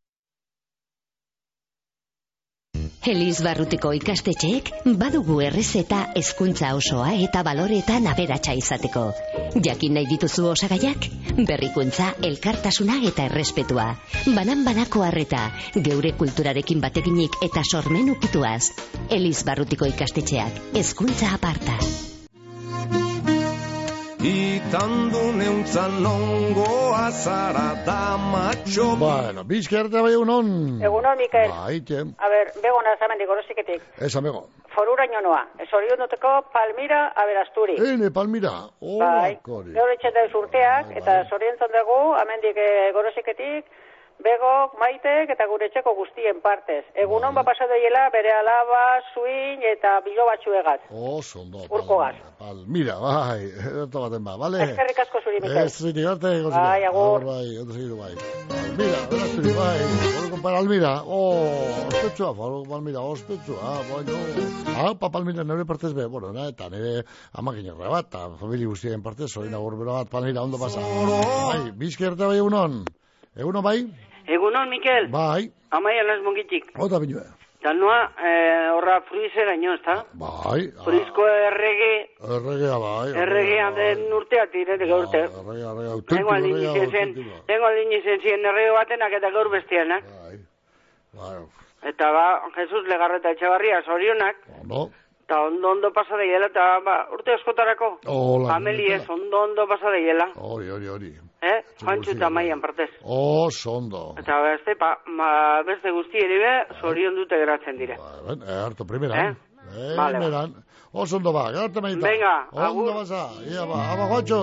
Elizbarrutiko ikastetxeek badugu errezeta hezkuntza osoa eta baloretan aberatsa izateko. Jakin nahi dituzu osagaiak? Berrikuntza, elkartasuna eta errespetua. Banan-banako harreta, geure kulturarekin bateginik eta sormen ukituaz. Elizbarrutiko ikastetxeak, hezkuntza aparta. Itandu neuntzan nongo azara da macho. Bueno, bizkerte bai egunon. Egunon, Mikel. Baite. A ver, begona zamendik gorosiketik. Esa bego. Foruraino noa. Esorion duteko Palmira, aberasturi. Ene, Palmira. Oh, bai. Kori. Gaur etxen dauz urteak, eta zorientzan dugu, amendik e, gorosiketik, Begok, Maitek eta gure etxeko guztien partez. Egunon ba pasa doiela bere alaba, suin eta bilo batxuegaz. Oso, ondo. Urkogaz. Palmira, bai, edo baten ba, bale? Eskerrik asko zuri, Mikel. Ez zuri, garte, goziko. Bai, agur. Bai, ondo segidu, bai. Palmira, berazturi, bai. Foro kompara Almira. Oh, ospetsua, foro Palmira, ospetsua. Bueno. Ah, pa Palmira, nire partez be, bueno, na, eta nire amakinorra bat, eta familia guztien partez, zorin agur bero bat, Palmira, ondo pasa. Bai, bizkerte bai egunon. Egunon bai? Egunon, Mikel. Bai. Amaia las mongitik. Ota binue. Talnoa, eh, horra fruizera ino, ezta? Bai. Fruizko errege... Erregea, bai. Erregea den urtea tiretik urte. Erregea, erregea, Tengo aldin izen Tengo aldin izen zien errege batenak eta gaur bestianak. Bai. Bai. Eta ba, Jesus Legarreta Etxabarria, zorionak. Ondo. Eta ondo ondo pasa daiela, eta ba, urte askotarako. Hola. Familiez, ondo ondo pasa daiela. Hori, hori, hori. Eh? Jantxu eta maian partez. Oso ondo. Eta beste, pa, ma, beste guzti ere be, zorion dute geratzen dire. Ba, eh, harto primeran. Eh? Vale, primeran. Oso ondo ba, garte maita. Venga, agur. Ondo basa, ia ba, ama goatxo.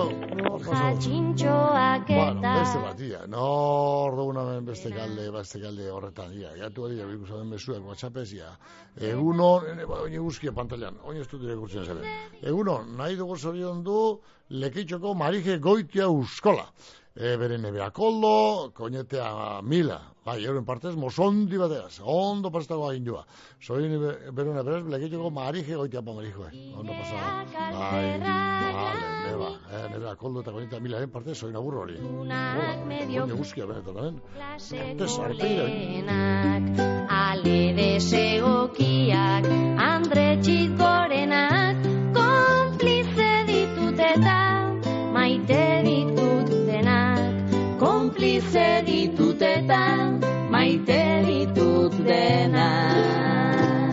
Jatxintxoak eta... Bueno, beste bat, ia. No, orduan hemen beste galde, beste galde horretan, ia. Gatu hori, abik usaden besuak, WhatsAppez, ia. Egunon, ene, ba, oine guzkia pantailan, oine ez dut direkurtzen zelen. Egunon, nahi dugu zorion du, Lekeitzoko Marije Goitia Euskola. E, beren ebea koldo, koñetea mila. Bai, euren partez, mozondi bateaz. Ondo pastago agin joa. Zoin beren eberaz, Lekeitzoko Marije Goitia pa Marijoe. Ondo pastago. Bai, vale, neba. E, nebea koldo eta koñetea mila eren partez, zoin aburro hori. Oine guzkia benetan, aben. Partez, arteira. Ale desegokiak, Andre txikorenak, konplize ditut eta maite ditut denak. Konplize ditut eta maite ditut denak.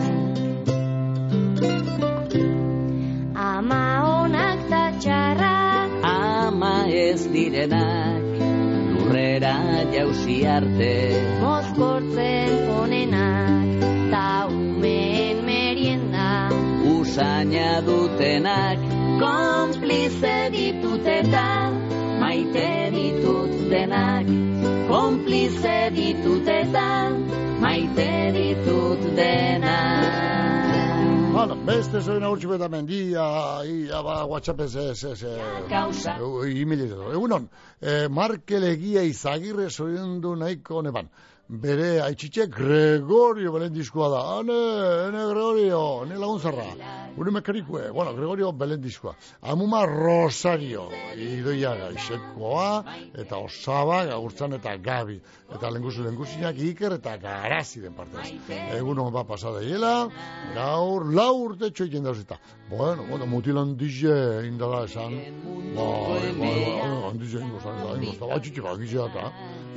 Ama onak ta txarrak, ama ez direnak, lurrera jauzi arte, mozkortzen onenak, ta umeen merienda, usaina dutenak, konplize ditut eta maite ditut denak. Konplize ditut eta maite ditut denak. Bueno, beste zoin agurtxu beta mendia, ia ba, WhatsApp ez, ez, ez, e-mail ez, egunon, Markel Egia Izagirre zoin du nahiko neban. Bere haitxitxe Gregorio Belendizkoa da. Hane, hane Gregorio, hane laguntzarra. Gure mekarikue, bueno, Gregorio Belendizkoa. Amuma Rosario, idoia gaixekoa, eta Osaba, Gagurtzan eta Gabi. Eta lenguzu lenguzinak Iker eta Garazi den partez. Egun hon bat pasada hiela, gaur lau urte txoiken dauzita. Bueno, bueno, mutilan dize indala esan. Bai, bai, bai, dize ingo zan, ingo zan, batxitxika gizea eta.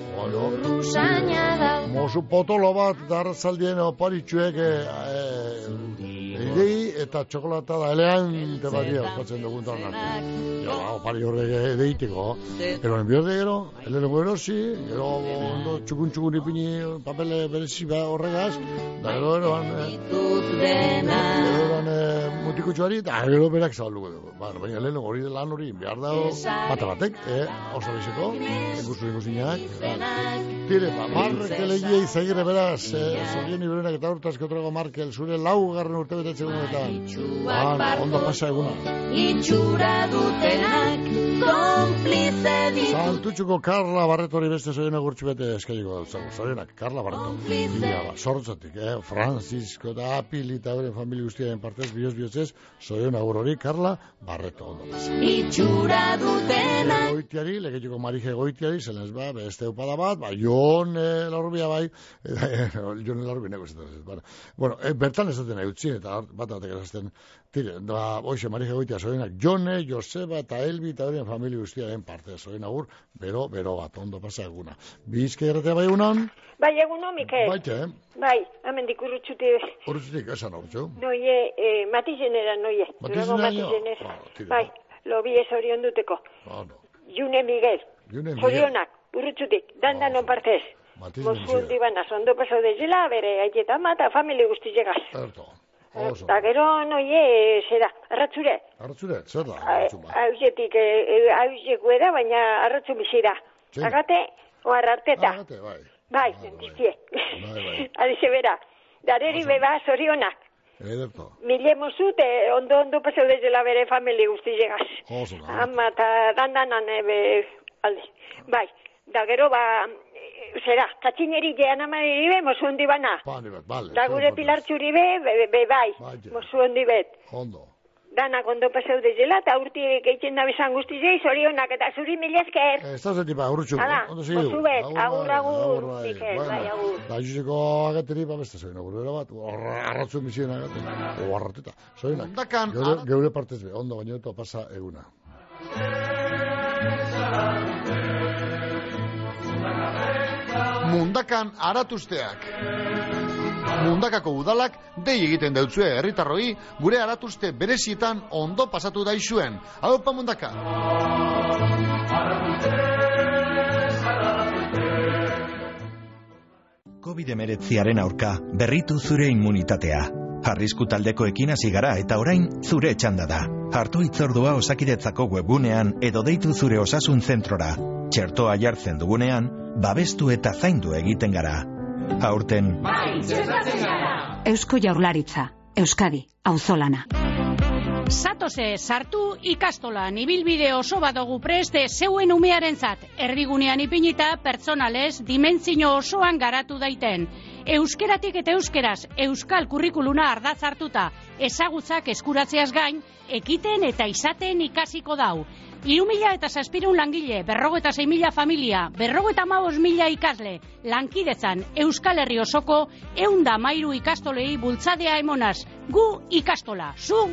Mosu potolo bat darrazaldien oparitxuek idei eta txokolata da eleante bat dira opatzen dugun tarnak. Ja, opari horrek edeiteko. Pero en biorde gero, elero erosi, gero ondo txukun txukun ipini papele berezi horregaz, da gero eroan eroan mutikutxoari, eta gero berak zabalduko dugu. Baina leheno hori lan hori behar dago bata batek, oso biziko, enguzu enguzinak. Tire, ba, Markel Egia Izagirre beraz, zorien iberenak eta urtazko trago Markel, zure laugarren urte betetzen egunetan. Ba, ondo pasa eguna. Itxura dutenak, konplize ditut. Santutxuko Karla Barreto hori beste zorien agurtxu bete eskailiko dautzago. Zorienak, Karla Barreto. Bila, ba, sortzatik, eh? Francisco eta Apil eta beren familia guztiaren partez, bioz biotzez, zorien agur hori, Karla Barreto, ondo pasa. Itxura dutenak. Goitiari, Lekeitzoko Marije Goitiari, zen ez ba, beste upada bat, ba, Jon eh, Larrubia bai, Jon Larrubia nego ez da. Bueno, eh, bertan ez daten egutzin, eta bat batek erazten, tire, da, hoxe, Marije Goitia, zorenak, Jone, Joseba eta Elbi eta horien familia guztiaren parte, zoren agur, bero, bero bat, ondo pasa eguna. Bizke erratea bai egunon? Bai, egunon, Mikel. Baite, eh? Bai, amendik urrutxuti. Urrutxutik, esan urrutxu. Noie, eh, matizenera, noie. Matizenera? Bai, lobi ez orion duteko. Ah, no. June Miguel. June Miguel. Zorionak, urrutxutik, dandan on partez. Mozu dibana, zondo paso dezela, bere aieta mata, familie guzti llegaz. Erto. Eta gero, noie, zera, arratzure. Arratzure, zer da? Hauzetik, hauzeku eda, baina arratzu bizira. Agate, Oarra arteta. Arte, bai. Bai, dizie. Adize bera, dareri beba zorionak. Ederto. Mile mozut, ondo-ondo pasau dezela bere famili guzti llegaz. Oso, nahi. Ama, eta dandanan, ebe, alde. Bai, da gero, ba, zera, katxineri gehan amariri be, mozu hondi bana. Bani bat, bale. Da gure pilartxuri be, be, be, bai, mozu hondi bet. Ondo. Danak ondo pasau dezela, eta urti geitzen da bezan guztizei, zorionak, eta zuri mila esker. Ez da zetipa, urrutxu. Hala, Ondo segidu. mozu bet, agur, agur, bai, diken, bai, agur. Da, juzeko agateri, ba, beste zoin, agur, bera bat, arratzu emizien agateri, o arrateta. Zoinak, geure, geure partez be, ondo baino eto pasa eguna. Mundakan aratuzteak. Mundakako udalak dei egiten deutzue herritarroi gure aratuzte berezietan ondo pasatu daizuen. Aupa Mundaka! covid hemeretziaren aurka berritu zure immunitatea. Arrisku taldekoekin hasi gara eta orain zure txanda da. Hartu hitzordua Osakidetzako webgunean edo deitu zure osasun zentrora. Txertoa jartzen dugunean, babestu eta zaindu egiten gara. Aurten bai, txertatzen gara. Eusko Jaurlaritza, Euskadi, auzolana. Zatose, sartu ikastolan, ibilbide oso badogu preste zeuen umearentzat, erdigunean ipinita pertsonalez dimentsio osoan garatu daiten. Euskeratik eta euskeraz, euskal kurrikuluna ardatz hartuta, ezagutzak eskuratzeaz gain, ekiten eta izaten ikasiko dau. Hiru mila eta zazpireun langile, berrogeta sei mila familia, berrogeta hamabost mila ikasle, lankidetzan Euskal Herri osoko ehun hamairu ikastolei bultzadea emonaz. Gu ikastola, zu!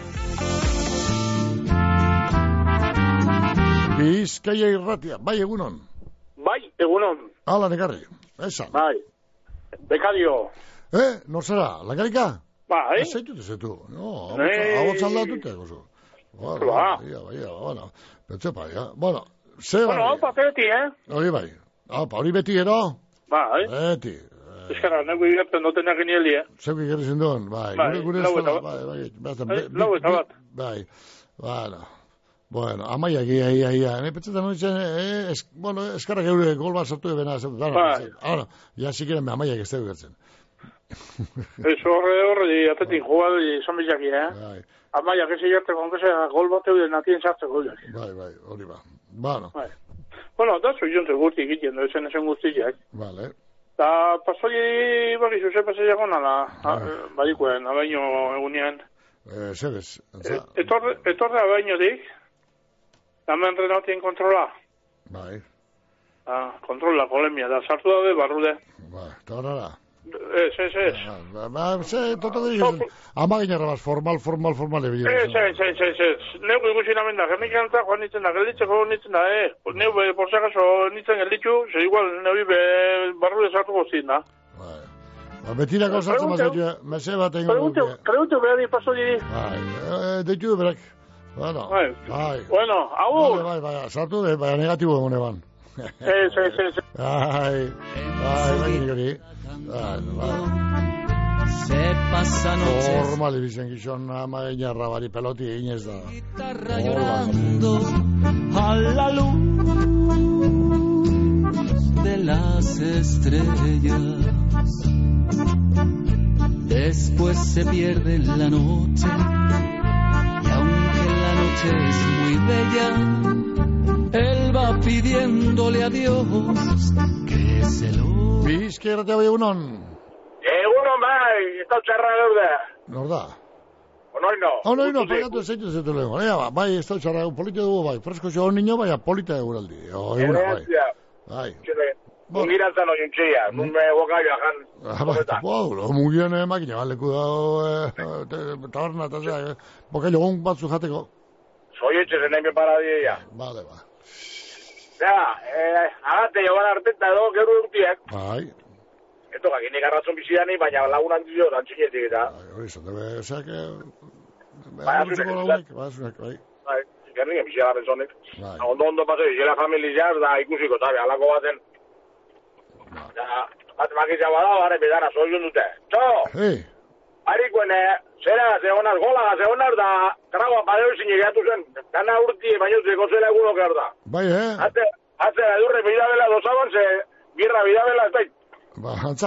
Bizkaia irratia, bai egunon. Bai, egunon. Hala, nekarri, esan. Bai, bekario. Eh, norzera, langarika? Bai. Ez zaitut ez etu, no, hau txaldatute, gozo. Bueno, baia, baia, bueno, pentsepa, ja. Bueno, ze Bueno, hau papeti, eh? Hori bai, hau pa, hori beti ero? Bai. Beti. Eskara, nego igertzen noten egin heli, eh? Zeu igerri zinduen, bai. Bai, gure, lau gure eta bai, bai, bai, bai, lau eta bat. Bai, bueno, bueno, amaia gia, ia, ia, ne pentsetan horitzen, eh, es, bueno, eskarra geure gol bat sartu ebena, bai. Ahora, ja sikeren me amaia gezteu gertzen. Ez horre horre, atetik jugal, izan bizaki, eh? Bai. Amaia, que se jarte con que sea gol bat euden natien sartzeko jak. Bai, bai, hori ba. Bueno. Bai. Bueno, da zu jonte guzti egiten, da esen esen guztiak. Vale. Da pasoi bagizu ze pasai gona la, badikoen, abaino egunean. Eh, sedes. Etorre, etorre abaino dik, hemen renatien kontrola. Bai. Ah, kontrola, kolemia, da sartu dabe barrude. Bai, eta horara. Ez, ez, ez. Ba, ze, toto da dira, ama ginerra bas, formal, formal, formal, ebile. Ez, ez, ez, ez, ez. Neu ikusi namen da, gernikan eta joan nintzen da, gelditzeko nintzen da, eh. Neu, por si acaso, nintzen gelditzu, ze igual, neu ibe barru desartu gozien da. Bai. Ba, betirako sartzen mazaitu, mese bat egin. Preguntu, preguntu, behar paso diri. Bai, deitu berak. Bueno, bai. Bai. Bueno, agur. Bai, bai, bai, sartu de, bai, negatibo emone ban. Ez, ez, ez. Bai, bai, bai, nigori. Bai, bai. Se pasa noches. Normal ibizen gizon ama inarra bari peloti egin ez da. Guitarra llorando a la luz de las estrellas. Después se pierde la noche y aunque la noche es muy bella, él va pidiéndole a Dios que se lo... Bizkaia bai egunon. Egunon bai, ez da txarra gaude. Nor da? Onoi no. Onoi no, pagatu ezaitu zetu lehen. Ea, bai, ez da txarra, polita dugu bai. Fresko xo niño, bai, polita eguraldi. Eguna, bai. Bai. Mungirantzan oin txia, nun me bokaio ajan. Bai, mungiran makina, bai, leku da, taberna, eta zera, bokaio gon batzu jateko. Soietxe zen eme paradia. Bale, ba. Ja, eh, agate joan arteta edo, gero urtiak. Bai. Eto, gakinik arratzon bizidani, baina lagun antizio, antxinetik eta. Bai, hori izan, debe, oseak, bai, azunek, bai, azunek, bai. Bai, gernik, bizidara pensonek. Bai. Ondo, ondo pasoi, zela familizar, da ikusiko, tabe, alako baten. Ja, bat makizia bada, bare, bedara, zoion dute. Txo! Hei! Harikoen, zera, zegonaz, gola, zegonaz, da, karagua, padeo zin egiatu zen, dana urti, baino zeko zela egunok da. Bai, eh? Ate, atzera edurre bidabela dozaban, ze birra bidabela ez da. Ba, antza.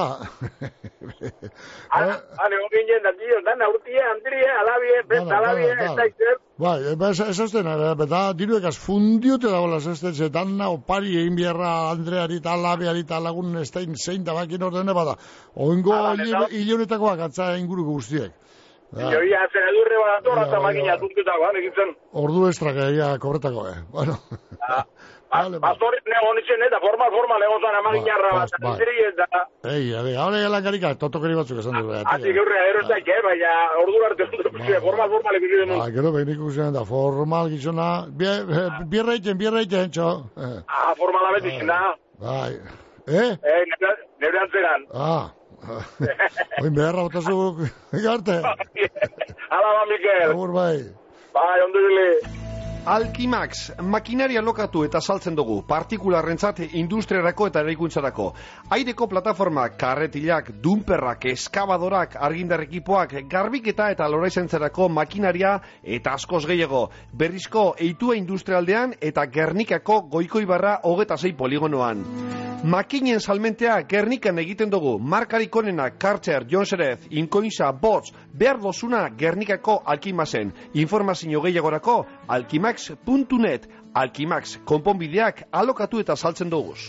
Hane, hon ginen da, tio, dan aurtie, andrie, alabie, best alabie, ez da izer. Bai, ez azten, eta diruekaz fundiute dagoela ez azten, ze dan opari egin biherra Andreari eta alabeari eta lagun ez da zein da bakin ordene bada. Oingo hilionetakoak antza inguruko guztiek. Joia, atzera edurre badator, eta makina tuntutako, hane gitzen. Ordu estraka, ja, korretako, eh. Bueno. Pastori nego nitzen, eta formal, formal, egozan amaginarra bat, ziri eta... Ei, ahora ya la carica, totokeri batzuk esan dut. Asi, gaurre, ero ez daik, baina ordu arte dut, formal, formal, ikusi denun. Ah, gero, behin ikusi da, formal gizona, bierra iten, bierra iten, txo. Ah, formala beti zina. Bai, eh? Eh, nebre antzeran. Ah, oin beharra botazu, egarte. Hala ba, Mikel. Agur, bai. Bai, ondo gile. Alkimax, makinaria lokatu eta saltzen dugu, partikularrentzat industriarako eta eraikuntzarako. Aireko plataformak, karretilak, dumperrak, eskabadorak, argindar ekipoak, garbiketa eta loraizentzarako makinaria eta askoz gehiago. Berrizko eitua industrialdean eta Gernikako Goikoibarra hogeta sei poligonoan. Makinen salmentea Gernikan egiten dugu, markarik onenak, Karcher, Jonserez, Inkoinza, Bots, behar dozuna Gernikako Alkimaxen. Informazio gehiagorako, alkimax puntu net, Alkimax, konponbideak alokatu eta saltzen duguz.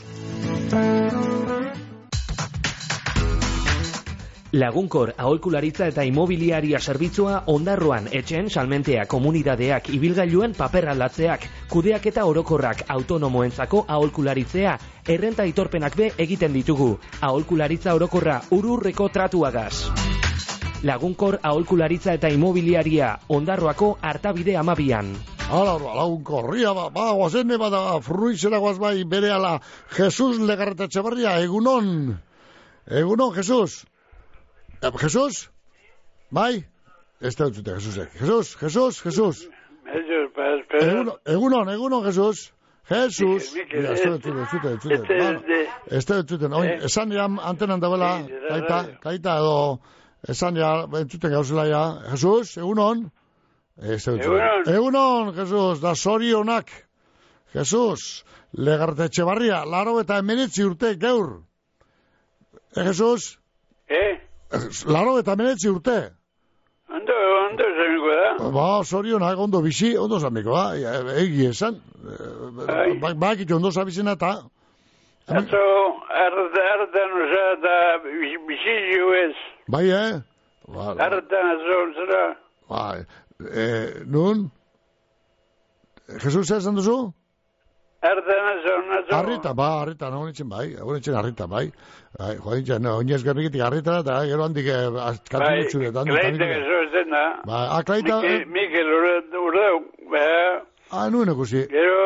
Lagunkor aholkularitza eta imobiliaria zerbitzua Ondarroan etxen salmentea komunidadeak ibilgailuen paper aldatzeak, kudeak eta orokorrak autonomoentzako aholkularitzea, errenta itorpenak be egiten ditugu. Aholkularitza orokorra ururreko tratuagaz. Lagunkor aholkularitza eta imobiliaria Ondarroako Artabide amabian. Hala, lagunkor, ria, bada guazene, bada fruizera guaz bai bere ala Jesus Legarreta Etxebarria, egunon. Egunon, Jesus. Jesus? Bai? Ez da utzute, Jesusek. Jesus, Jesus, Jesus. Egunon, egunon, egunon, Jesus. Jesus. Ez da utzute, utzute, utzute. Ez da utzute, esan ja antenan dabela, kaita, kaita edo, esan ja, entzuten gauzela ja. Jesus, egunon. Ez da utzute. Egunon, Jesus, da zorionak. Jesus, Legarreta Etxebarria, laro eta emenetzi urte gaur. E, Jesus? Eh? Laro eta menetzi urte. Ondo, ondo zamiko da. Ba, zorionak, ondo bizi, ondo zamiko da. Egi esan. Bak ito ondo zabizena eta... Atzo, arretan oza eta bizi jo ez. Bai, eh? Arretan atzo onzera. Bai, nun? Jesus, esan duzu? Arretan atzo, atzo. Arrita, ba, arrita, no, honitzen bai, honitzen arrita, bai. Joa nintzen, oinez gernikitik arrita, eta gero handik katu mutxure. Bai, klaita gezo ez den da. Ba, a, klaita... Mikel, urdeuk, ba. Ah, nuen ekusi.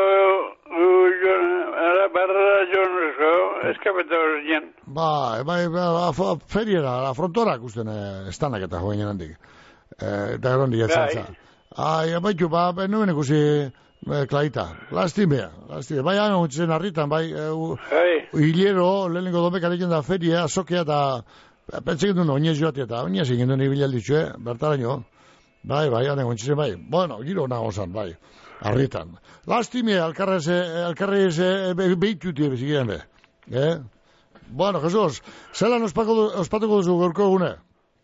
Gero, barra jonosko, eskapeta horien. Ba, ba, feriera, la frontora kusten estanak eta joa nien handik. Eta gero handik etzantza. Ah, baitu, ba, nuen ekusi... Klaita, lastimea, lastimea. Bai, hano zen arritan, bai, hilero, lehenengo domekarekin da feria, azokea, eta pentseken duen oinez joatia, eta oinez egin duen ibilalditu, eh, bertaraino. Bai, bai, hane gontzitzen, bai. Bueno, giro nago zan, bai, arritan. Lastimea, alkarre eze behituti ebezikiren be. Eh? Bueno, Jesus, zelan ospatuko duzu gorko egune?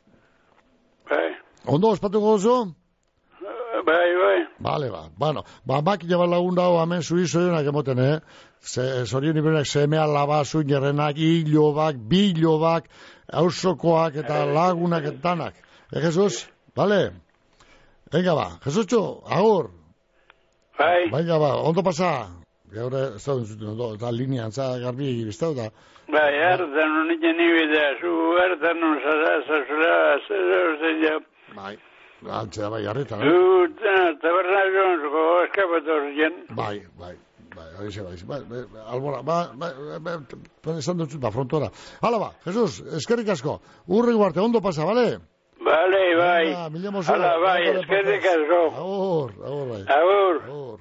Bai. Ondo ospatuko duzu? Bai, bai. Bale, ba. Bueno, ba, makina bat lagun dago, hemen zuri zorionak emoten, eh? Zorion iberenak semea laba, zuinerrenak, hilobak, bilobak, ausokoak eta lagunak eta danak. Eh, Jesus? Bale? Venga, ba. Jesustxo, agur. Bai. Venga, ba. Ondo pasa. Gaur, ez da dut, ondo, eta linean, za, garbi egibiztau, da. Bai, hartan honitzen ibidea, zu hartan honitzara, zazura, zazura, bai. Antzea, bai, harritan, eh? Du, taberna jonsko, eskapatu horien. Bai, bai, bai, horize, bai, bai, albora, ba, ba, esan dut, ba, frontora. Hala, ba, Jesus, eskerrik asko, urrik arte, ondo pasa, bale? Bale, bai. Hala, bai, eskerrik asko. Agur, agur, bai. Agur. Agur.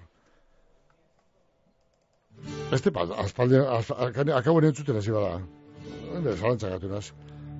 Este, aspaldi, akabo nintzuten hasi bada. Hende, zalantzak atu naz.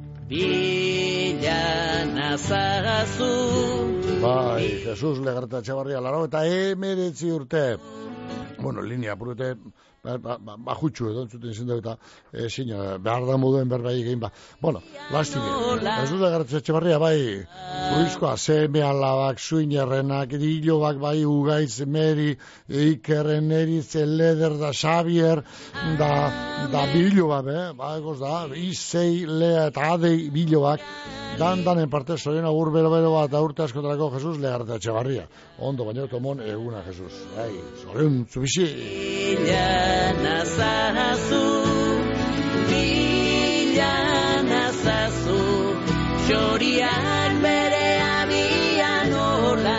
Bila nazagazu. Bai, Jesus Legarreta Etxebarria laro eta emeretzi urte. Bueno, linea purute, bajutxu edo entzuten izan dugu eta ezin, behar da moduen berbai egin ba. Bueno, lastik, ez dut agarratzen Etxebarria, bai, Ruizkoa, seme alabak, suinerrenak, dilobak, bai, Ugaitz, Meri, Ikerren, Eritz, Leder, da Xavier, da, da bilobak, eh? Ba, egoz da, Izei, Lea eta Adei bilobak, dan, danen parte, zorien agur bero-bero bat, urte askotarako Jesus, Legarreta Etxebarria. Ondo, baina tomon eguna, Jesus. Bai, zorien, zubixi. Bila nazazu, bila nazazu, xoriak bere abian hola,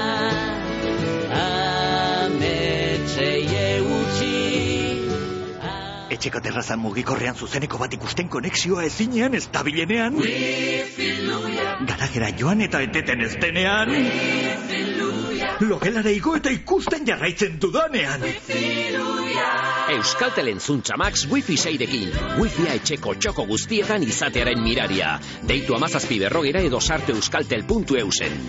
ametxei eutxi. Etxeko terrazan mugikorrean zuzeneko bat ikusten konexioa ezinean ez dabilenean. Garajera joan eta eteten ez denean. Logelara igo eta ikusten jarraitzen dudanean. Euskaltelen Zuntxamax Wi-Fi seirekin. Wi-Fia etxeko txoko guztietan izatearen miraria. Deitu amazazpi berrogera edo sartu euskaltel puntu eusen.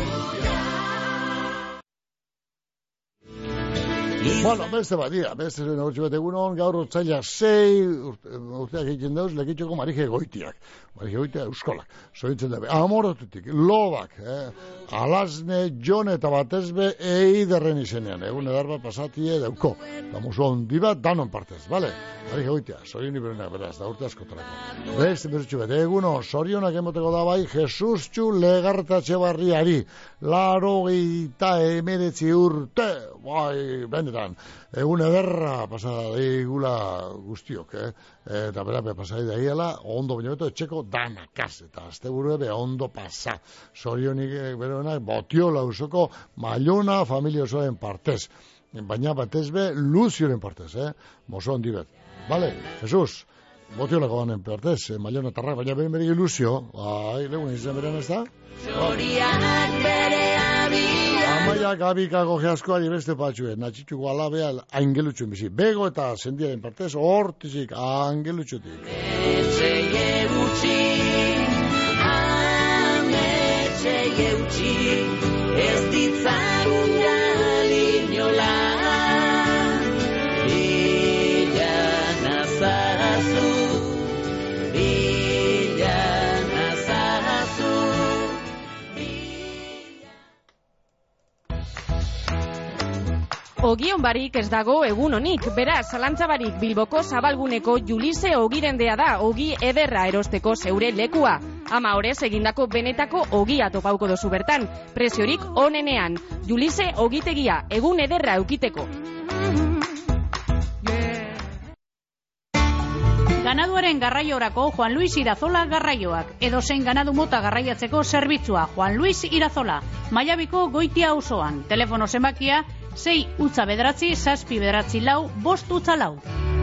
Bueno, beste bat, dira, beste zen hortxe bat egunon, gaur otzaila sei, urteak egiten dauz, lekitxoko Marije Goitiak. Marije Goitia euskolak, zoitzen dabe. Amorotutik, lobak, eh? Alazne, Jon eta batezbe eiderren izenean. Egun edar bat pasatie dauko. Da muso hondi bat, danon partez, bale? Marije Goitia, zorion iberenak beraz, da urte askotarako. Beste bertxu bat, egunon, zorionak emoteko da bai, Jesustxu Legarreta Etxebarriari. Laro geita emeretzi urte, bai, benetan. Egun ederra pasada digula guztiok, eh? Eta berape pasai da hiela, ondo baino beto etxeko danakaz, eta azte buru ebe ondo pasa. Zorionik beroenak, Botiola usoko Maiona familia osoen partez. Baina batezbe Luzioren partez, eh? Mozo ondi bet. Vale, Jesus, Botiolako banen partez, Maiona tarrak, baina behin beregi Luzio, ai, legun izan beren ez da? Zorianak bere abia. Amaiak abikako geazkoari beste patxue, natxitxuko alabea angelutxun bizi. Bego eta sendiaren partez, hortizik angelutxutik. Ametxe eutxi, ametxe eutxi, ez ditzagun galinola. Bila nazazu, bila nazazu. Ogion barik ez dago egun honik, beraz, zalantzabarik Bilboko zabalguneko Julise ogirendea da, ogi ederra erosteko zeure lekua. Ama horrez egindako benetako ogia topauko dozu bertan, preziorik onenean. Julise ogitegia, egun ederra eukiteko. Ganaduaren garraiorako Juan Luis Irazola garraioak. Edozein ganadu mota garraiatzeko zerbitzua Juan Luis Irazola. Maiabiko Goitia auzoan. Telefono zenbakia sei utza bederatzi, zazpi bederatzi lau, bost utza lau.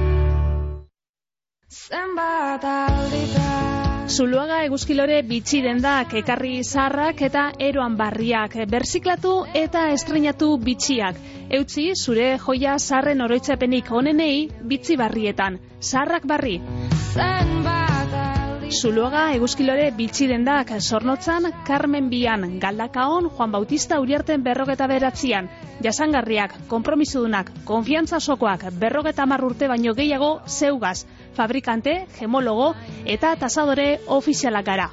Zuluaga eguzkilore bitxi dendak, ekarri zaharrak eta eroan barriak, berziklatu eta estrenatu bitxiak. Eutzi zure joia zaharren oroitzapenik onenei bitzi barrietan, zaharrak barri. Zuluaga eguzkilore bitxi dendak, Zornotzan, Carmen Bian, Galdakaon, Juan Bautista Uriarten berrogeta beratzian, jasangarriak, konpromisodunak, konfiantza sokoak, berrogeta hamar urte baino gehiago zeugaz, fabrikante, gemologo eta tasadore ofizialak gara.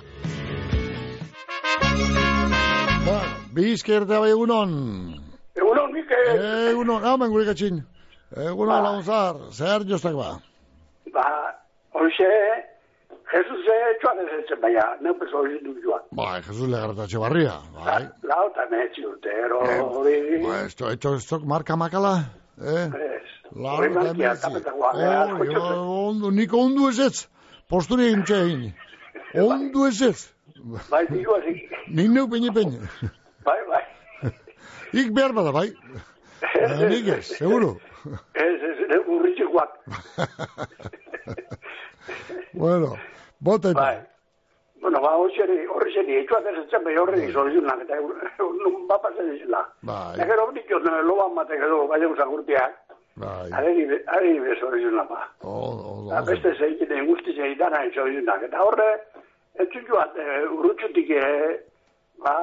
Bueno, bizkerte bai egunon. Egunon, Mikel. Egunon, haumen gure katxin. Egunon lagunzar, zer jostak ba? Ba, hoxe, Jesus etxoan ez etzen baina, neupez hori du joan. Bai, Jesus Legarreta Etxebarria, bai. Lau eta metzi urtero, hori... Ba, esto, esto, esto, marka makala, eh? Ez. Lau eta metzi. Ondo, niko ondu ez ez. Posturi egin txegin. Ondu ez ez. Bai, digo así. Nik neu peñe peñe. Bai, bai. Ik behar bada, bai. Nik ez, seguro. Ez, ez, urritxekoak. Bueno, bota eta. Bai. Bueno, ba, horri zeri, etxoa dezatzen behi horri izolizunak, eta nun bapazen izela. Bai. Egero bnikiot, loban batek edo, baina usagurtiak. Bai. Ari bez horizunak, ba. Oh, oh, beste zeikin egin guzti zeitana izolizunak. Eta horre, entzun joat, urrutxutik, ba,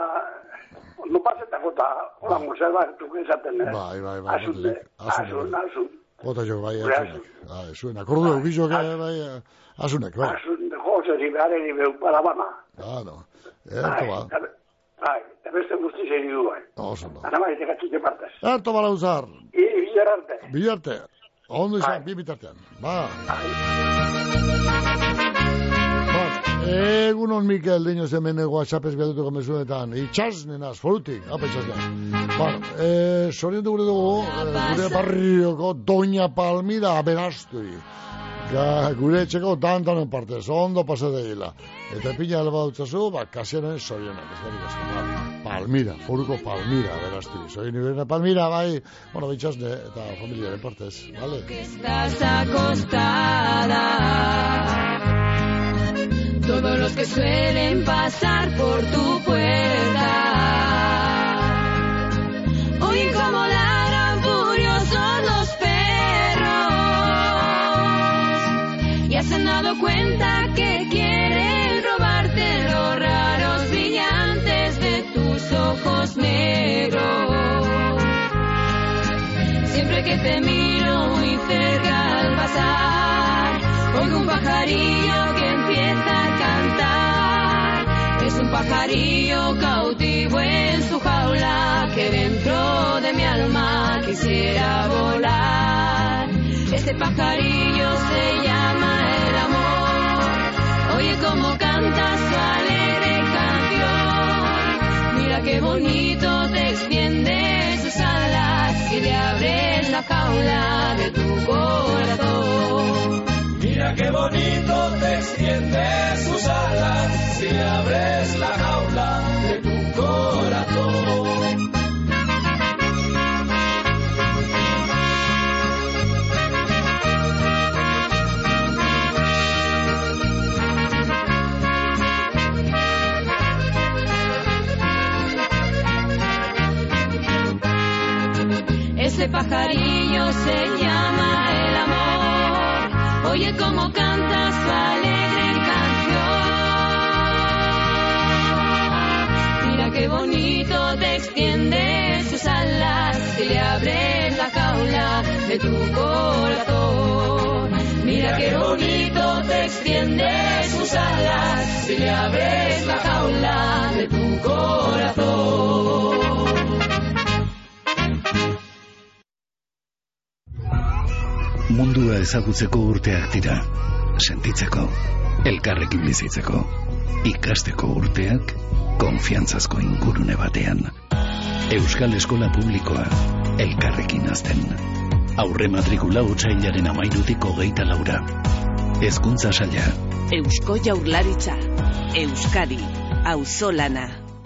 no pasetako eta hola muselba, entzuk esaten, bai, bai, bai. Asun, asun, asun. Bota jo, bai, asunek. Ah, zuen, akordu egizok, bai, asunek, bai. Asunek, jose, zibaren, ibeu, palabama. Ah, no. Erto ba. Bai, eta beste guzti zer du, bai. Oso, no. Ana maite gatxite partez. Erto bala uzar. I, bilararte. Bilarte. Ondo izan, bi bitartean. Ba. Egunon Mikel, diño hemen WhatsAppez biatutuko mezuetan. Itxas, nenaz, forutik. Apa, itxas da. Bueno, eh, sorientu gure dugu, gure barrioko Doña Palmira aberasturi. Gure etxeko dantanen partez, ondo pasadeila. Eta pina alba dutzazu, ba, kasianen sorionak. Palmira, foruko Palmira aberasturi. Soy nivelena Palmira, bai, bueno, bitxasne, eta familiaren partez, vale? Estás acostada. Todos los que suelen pasar por tu puerta oyen como ladran furiosos los perros y se han dado cuenta que quieren robarte los raros brillantes de tus ojos negros. Siempre que te miro muy cerca al pasar, oigo un pajarillo que empieza a cantar. Es un pajarillo cautivo en su jaula que dentro de mi alma quisiera volar. Este pajarillo se llama el amor. Oye cómo canta su alegre canción. Mira qué bonito te extiende sus alas y le abres la jaula de tu corazón. Mira qué bonito te extiende sus alas si le abres la jaula de tu corazón. Ese pajarillo se llama el amor. Oye cómo canta su alegre canción. Mira qué bonito te extiende sus alas y le abres la jaula de tu corazón. Mira qué bonito te extiende sus alas y le abres la jaula de tu corazón. Mundua ezagutzeko urteak dira, sentitzeko, elkarrekin bizitzeko, ikasteko urteak, konfiantzazko ingurune batean. Euskal Eskola Publikoa, elkarrekin hazten. Aurre matrikula otsailaren amairutik hogeita laura. Hezkuntza saila. Eusko Jaurlaritza, Euskadi, auzolana.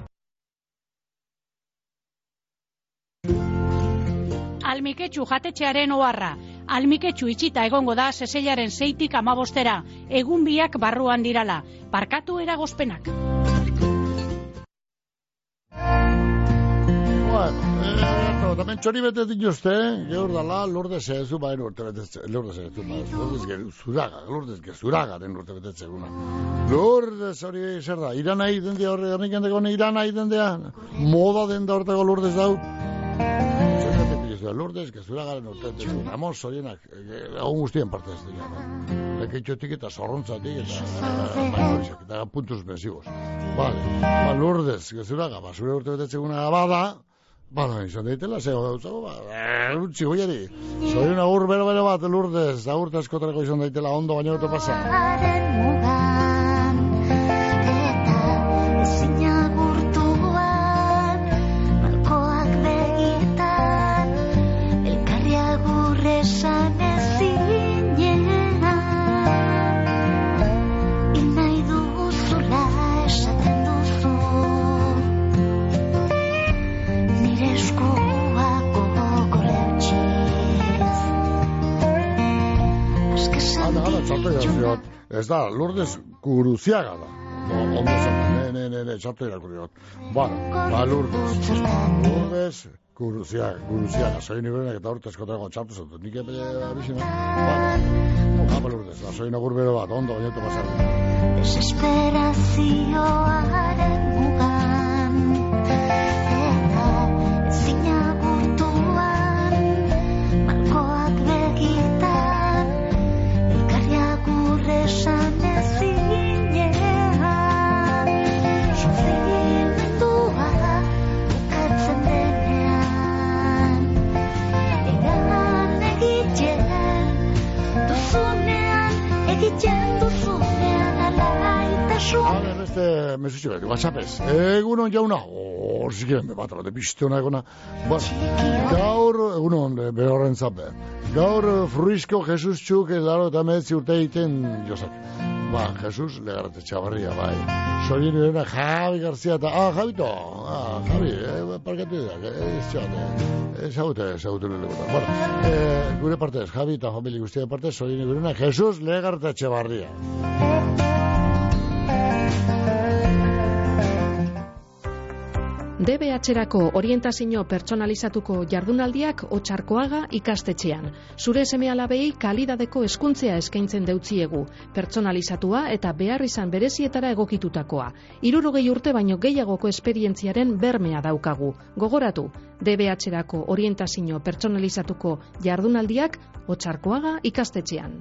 Almiketxu jatetxearen oharra. Almiketxu itxita egongo da seseilaren seitik amabostera, egun biak barruan dirala. Parkatu eragozpenak. Bueno, eh, tamen txori bete dituzte, gehor dala, Lourdes ezu bain urte betetze, Lourdes ezu bain, Lourdes gezuraga, Lourdes gezuragaren urte betetze eguna. Lourdes hori zer da, irana egiten dia horre, ernikendeko irana egiten dia, moda den da hortego Lourdes dau. Lourdes, gezuragaren urte betetze eguna, amos horienak, egun guztien parte ez dira. Leketxotik eta zorrontzatik eta bainoizak, eta puntuz benzigos. Vale, ba, Lourdes, gezuraga, basure urte betetze eguna bada, bada, izan daitela, zego dautzago, ba, utzi goiari. Zoi un agur bero-bero bat, Lourdes, agurta eskotareko izan daitela, ondo baino beto pasa. Ez da, Lourdes Guruziaga da. Ondo zaten, ne, ne, ne, ne, txartu irakurriot. Bueno, ba, Lourdes. Lourdes Guruziaga, Guruziaga. Soy niberenak eta urte eskotareko txartu zaten. Nik epele abizina. Bueno, ba, Lourdes, da, soy nagurbero bat, ondo, bainoeto pasar. Desesperazioaren mugan eta ezin agurtuan malkoak begi egiten duzunean alaitasun. Hale, beste mesutxo bat, WhatsAppez. Egunon jauna, hor ziren, bat alate piste hona egona. Gaur, egunon, behorren zape. Gaur, fruizko Jesus txuk, laro eta mehetzi urte egiten jozak. Ba, Jesus, legarate txabarria, bai. Sorin irena, Javi García eta... Ah, Javito! Ah, Javi, eh, parkatu dira, ez txate. Ez haute, ez haute lelekotan. Bueno, eh, gure partez, Javi eta familia guztia partez, Sorin irena, Jesus, legarate txabarria. D B H-erako orientazio pertsonalizatuko jardunaldiak Otxarkoaga ikastetxean. Zure seme-alabei kalidadeko hezkuntzea eskaintzen deutziegu, pertsonalizatua eta behar izan berezietara egokitutakoa. Hirurogei urte baino gehiagoko esperientziaren bermea daukagu. Gogoratu, D B H-erako orientazio pertsonalizatuko jardunaldiak Otxarkoaga ikastetxean.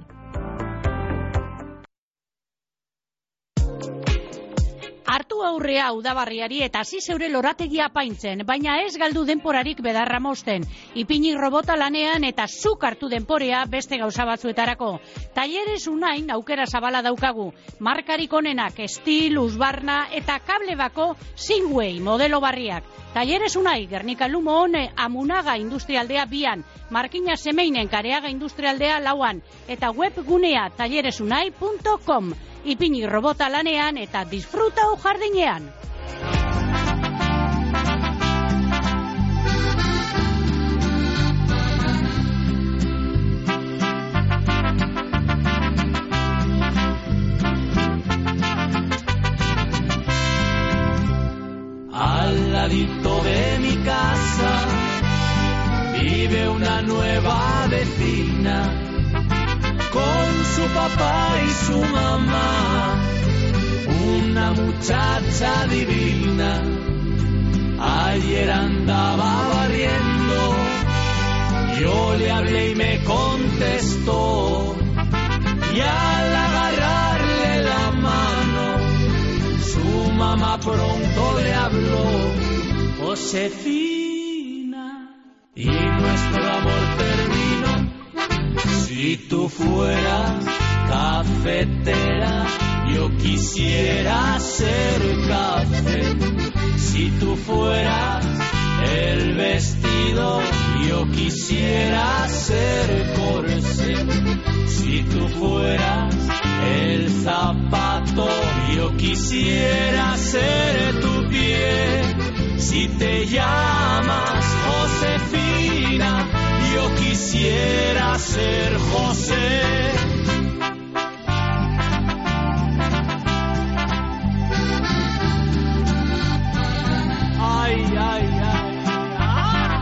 Hartu aurrea udabarriari eta hasi zeure lorategia apaintzen, baina ez galdu denporarik bedarra mozten. Ipini robota lanean eta zuk hartu denporea beste gauza batzuetarako. Talleres Unain aukera zabala daukagu. Markarik onenak, Estil, Uzbarna eta Kablebako Singway modelo barriak. Talleres Unai, Gernika Lumo Hone, Amunaga Industrialdea bian, Markina Semeinen Kareaga Industrialdea lauan, eta webgunea talleresunai punto com. Ipini robota lanean eta disfrutau jardinean. Al ladito de mi casa vive una nueva vecina con su papá y su mamá, una muchacha divina. Ayer andaba barriendo, yo le hablé y me contestó, y al agarrarle la mano, su mamá pronto le habló, Josefina, y nuestro amor terminó. Si tú fueras cafetera, yo quisiera ser café. Si tú fueras el vestido, yo quisiera ser corsé. Si tú fueras el zapato, yo quisiera ser tu pie. Si te llamas Josefina, yo quisiera ser José. Ay, ay, ay, ay.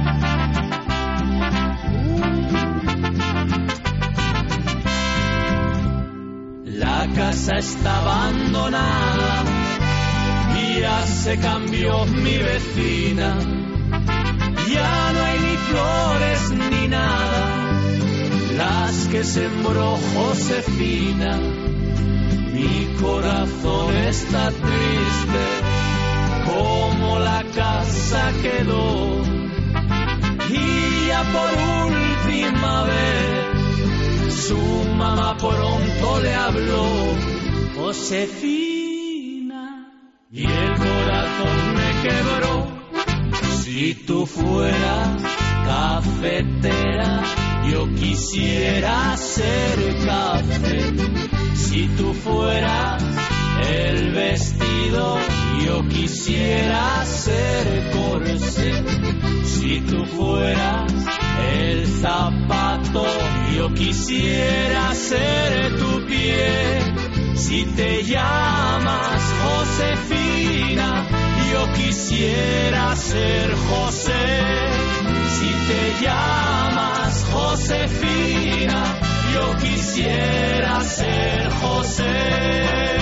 La casa está abandonada y ya se cambió mi vecina. Ya no hay ni flores ni nada, las que sembró Josefina. Mi corazón está triste, como la casa quedó. Y ya por última vez, su mamá pronto le habló, Josefina, y el corazón me quebró. Si tú fueras cafetera, yo quisiera ser café. Si tú fueras el vestido, yo quisiera ser corsé. Si tú fueras el zapato, yo quisiera ser tu pie. Si te llamas Josefina, yo quisiera ser José. Si te llamas Josefina, yo quisiera ser José.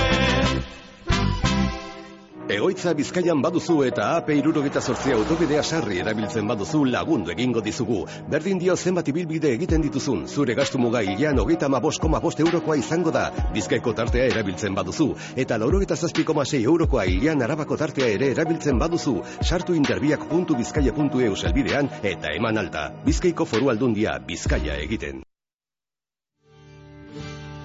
Egoitza Bizkaian baduzu eta A P hirurogeita zortzi autobidea sarri erabiltzen baduzu lagundu egingo dizugu. Berdin dio zenbat ibilbide egiten dituzun, zure gastu muga hilean hogeita hamabost koma bost eurokoa izango da. Bizkaiko tartea erabiltzen baduzu, eta laurogeita zazpi koma sei eurokoa hilean Arabako tartea ere erabiltzen baduzu. Sartu interbiak puntu bizkaia puntu eus helbidean eta eman alta. Bizkaiko Foru Aldundia Bizkaia egiten.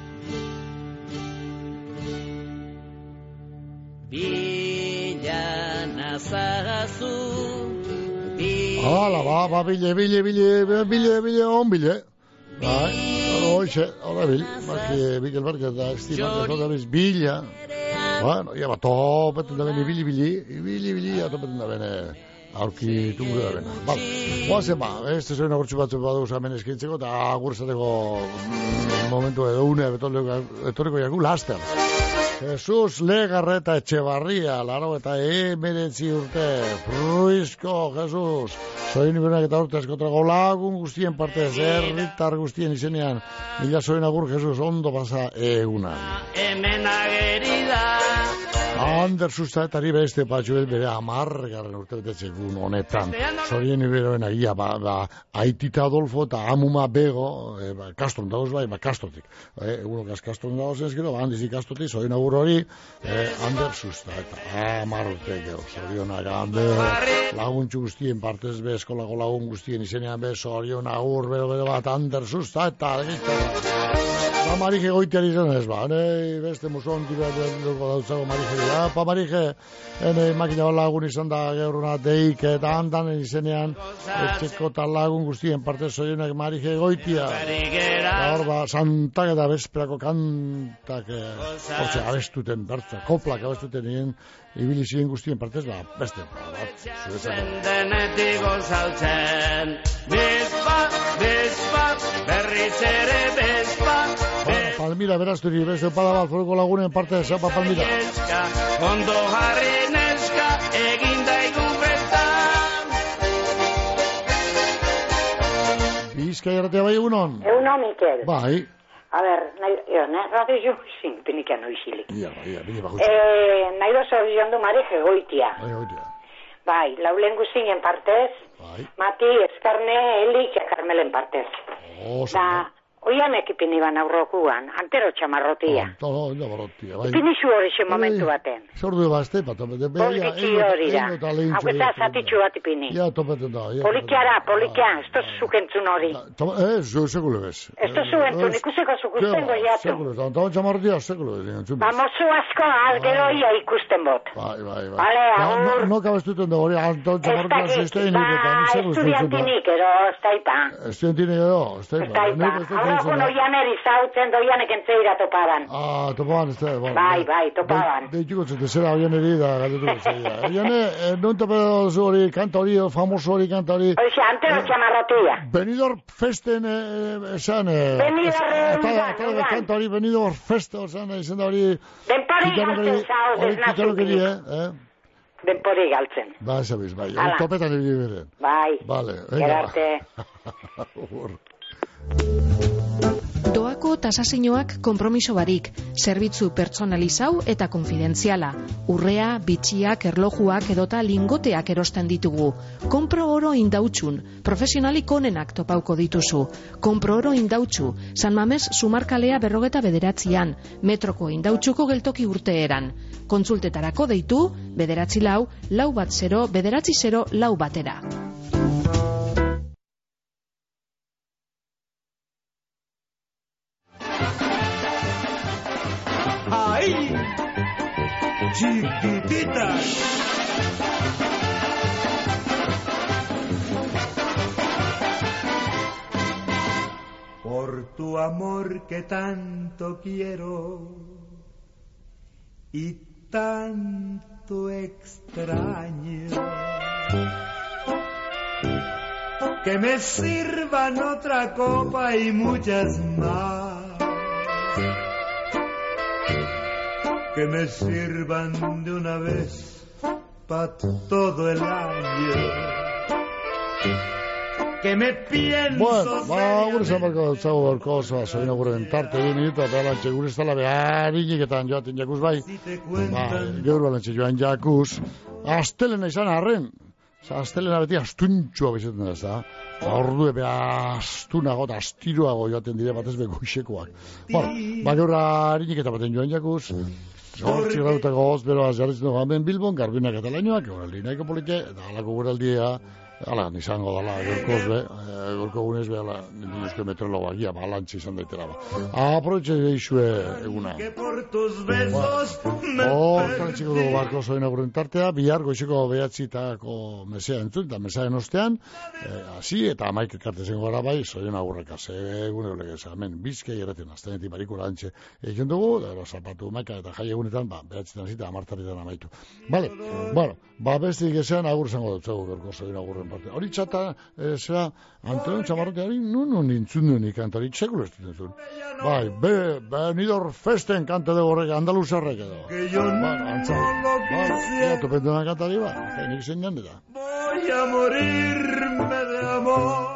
Bazagazu Hala, ba, ba, bile, bile, bile, bile, bile, on bile. Bai, hoxe, hora bil, baki, Mikel Barket da, esti, baki, hora biz, bila. Bueno, ia, ba, topetan da bene, bili, bili, bili, bili, ja, topetan da bene, aurki tungure da bene. Bal, guazen ba, este zoin agurtxu batzu badugu zamen eskintzeko, eta agurzateko momentu edo une, etorriko jaku laster. Jesus Legarreta Etxebarria, laro eta emeretzi urte, Fruizko, Jesus, zoin ibenak eta urte eskotrago lagun guztien partez, herritar guztien izenean, mila zoin agur, Jesus, ondo pasa eguna. Hemen agerida Ander sustatari beste patxuel bere amargarren urte betetzegun honetan. Zorien iberoen agia, ba, ba, Aitita Adolfo eta Amuma Bego, e, ba, kaston dauz bai, ba, kastotik. E, Egunok az kaston dauz ez gero, ba, handizik kastotik, zoin agur hori, e, Ander susta eta amar urte gero. Zorionak Ander, laguntxu guztien partez be, eskolako lagun guztien izenean be, zorion agur, bero, bero bat, Ander susta eta ba, Marije goiteari zen ez ba, ne, beste muson tira dautzago Marije da, pa Marije, ene makina lagun izan da geuruna deik eta handan izenean, etxeko eta lagun guztien parte zoienak Marije goitia. Eta hor ba, santak eta bezperako kantak, hortze, abestuten, bertza, koplak abestuten nien, ibili ziren guztien partez, ba, beste, bat, Zendenetik gozaltzen, bizpat, bizpat, berriz ere bizpat, Palmira, berazturi, beste Padabal, foruko lagunen parte, zapa Palmira. Ondo jarri neska, egin daigu bertan. Bizkai erratea bai egunon? Egunon, Mikel. Bai. A ber, nahi, jo, nahi, radio jo, zin, pinikan oizilik. Ia, ia, bine bajutzen. Eh, nahi dozo biziondu Marije goitia. Bai, goitia. Bai, laulen guztien partez. Bai. Mati, Eskarne, Elik, Karmelen partez. Oh, da, oian ekipin iban aurrokuan, antero txamarrotia. Oh, no, no, barrotia, bai. Ipinizu hori xe momentu baten. Zordu bazte, pat, topete. Politxi hori da. Hau eta zatitxu bat ipini. Ja, topete da. Polikiara, polikia, ez tozu zukentzun hori. Eh, sekulu bez. Ez tozu entzun, ikuseko zukusten goiatu. Sekulu, eta txamarrotia, sekulu. Ba, mozu asko, gero ia ikusten bot. Bai, bai, bai. Bale, agur. No kabestuten da hori, anton txamarrotia zestein ba, estudiantinik, ero, ez taipa. Estudiantinik, ero, ez taipa. Aurrokun oianeri zautzen doianek entzeira topaban. Ah, topaban, ez da. Bai, bai, topaban. Deituko zute, zera oianeri da, galdetuko zeia. Oiane, non topedo hori, kanta hori, famoso hori, kanta hori. Oixe, antero txamarrotia. Benidor festen, esan, Benidor kanta hori, Benidor festen, esan, izan da hori. Denpori galtzen zau, desnazukinik. eh? Denpori galtzen. Ba, esabiz, bai, topetan ebide bere. Bai, vale, gerarte. Doako tasazioak konpromiso barik, zerbitzu pertsonalizau eta konfidentziala. Urrea, bitxiak, erlojuak edota lingoteak erosten ditugu. Kompro oro indautxun, profesionalik onenak topauko dituzu. Kompro oro indautxu, San Mames Zumarkalea berrogeta bederatzian, metroko indautxuko geltoki urteeran. Kontsultetarako deitu, bederatzi lau, lau bat zero, bederatzi zero, lau batera. ¡Ay! ¡Chiquititas! Por tu amor que tanto quiero y tanto extraño, que me sirvan otra copa y muchas más. Que me sirvan de una vez pa' todo el año. Que me pienso... Bueno, ba, gure zamarko dautzago gorko osoa, zoina gure entarte, egin minutu, eta alantxe gure ez tala behar iniketan joaten jakuz bai. Ba, geur alantxe joan jakuz. Astelena izan arren. Astelena beti astuntxua bizaten da, ez da. Ordu ebe astunago eta astiruago joaten dire batez beko isekoak. Bueno, ba, geur iniketan baten joan jakuz. Hortzi gautako goz, beroaz jarritzen dugu hemen Bilbon, Garbina Katalainoak, goraldi nahiko polite, eta halako goraldia Hala, nizango dala, gorkoz be, gorko gunez be, ala, ninduzko meteorologoa gia, balantzi izan daitela ba. Aproveche deixue eguna. Hortan txiko dugu barko zoin aguren tartea, bihar goizeko behatzitako mesea entzun, eta mesaen ostean, hasi eta amaik ekarte zengo gara bai, zoin agurreka, ze egune horrek ez, hemen, bizkei erretzen, aztenetik barikura antxe egin dugu, da ero zapatu maika eta jai egunetan, ba, behatzitan zita, amartarritan amaitu. Bale, bueno, ba, bestik ezean agur zango dut, zego gorko zoin agurren parte. Hori txata, e, zera, Anton Txamarroteari, nun nun nintzun duen ikantari, txekulo ez dut. Bai, be, be, nidor festen kante dugu horrek, andaluzarrek edo. Ba, antza, ba, ea, topenduan kantari, ba, nik zein jan eta. Voy a morirme de amor.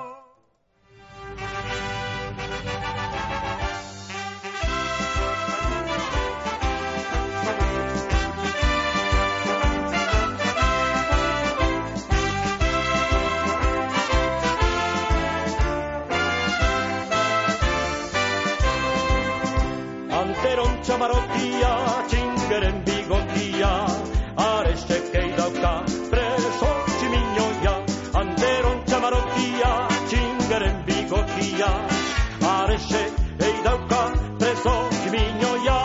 Txamarotia, txingeren bigotia, arexekei dauka, preso tximinoia. Anderon txamarotia, txingeren bigotia, arexekei dauka, preso tximinoia.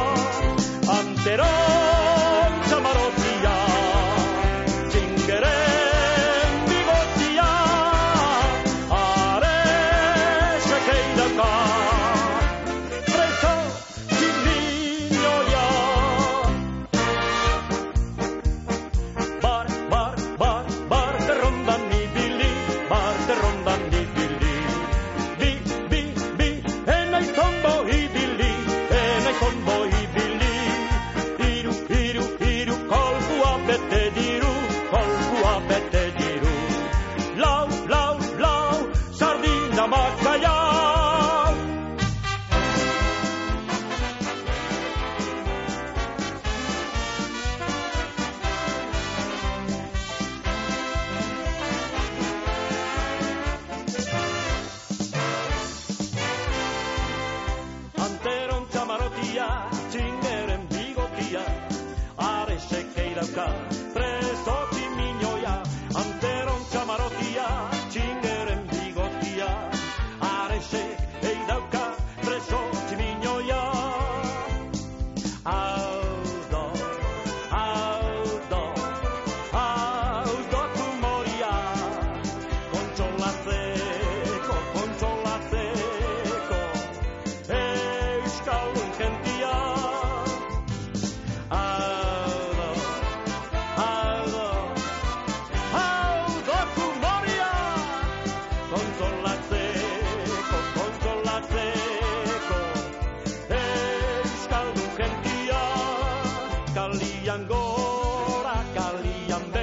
Anderon txamarotia, txingeren bigotia, arexekei dauka. Kalian gora, kalian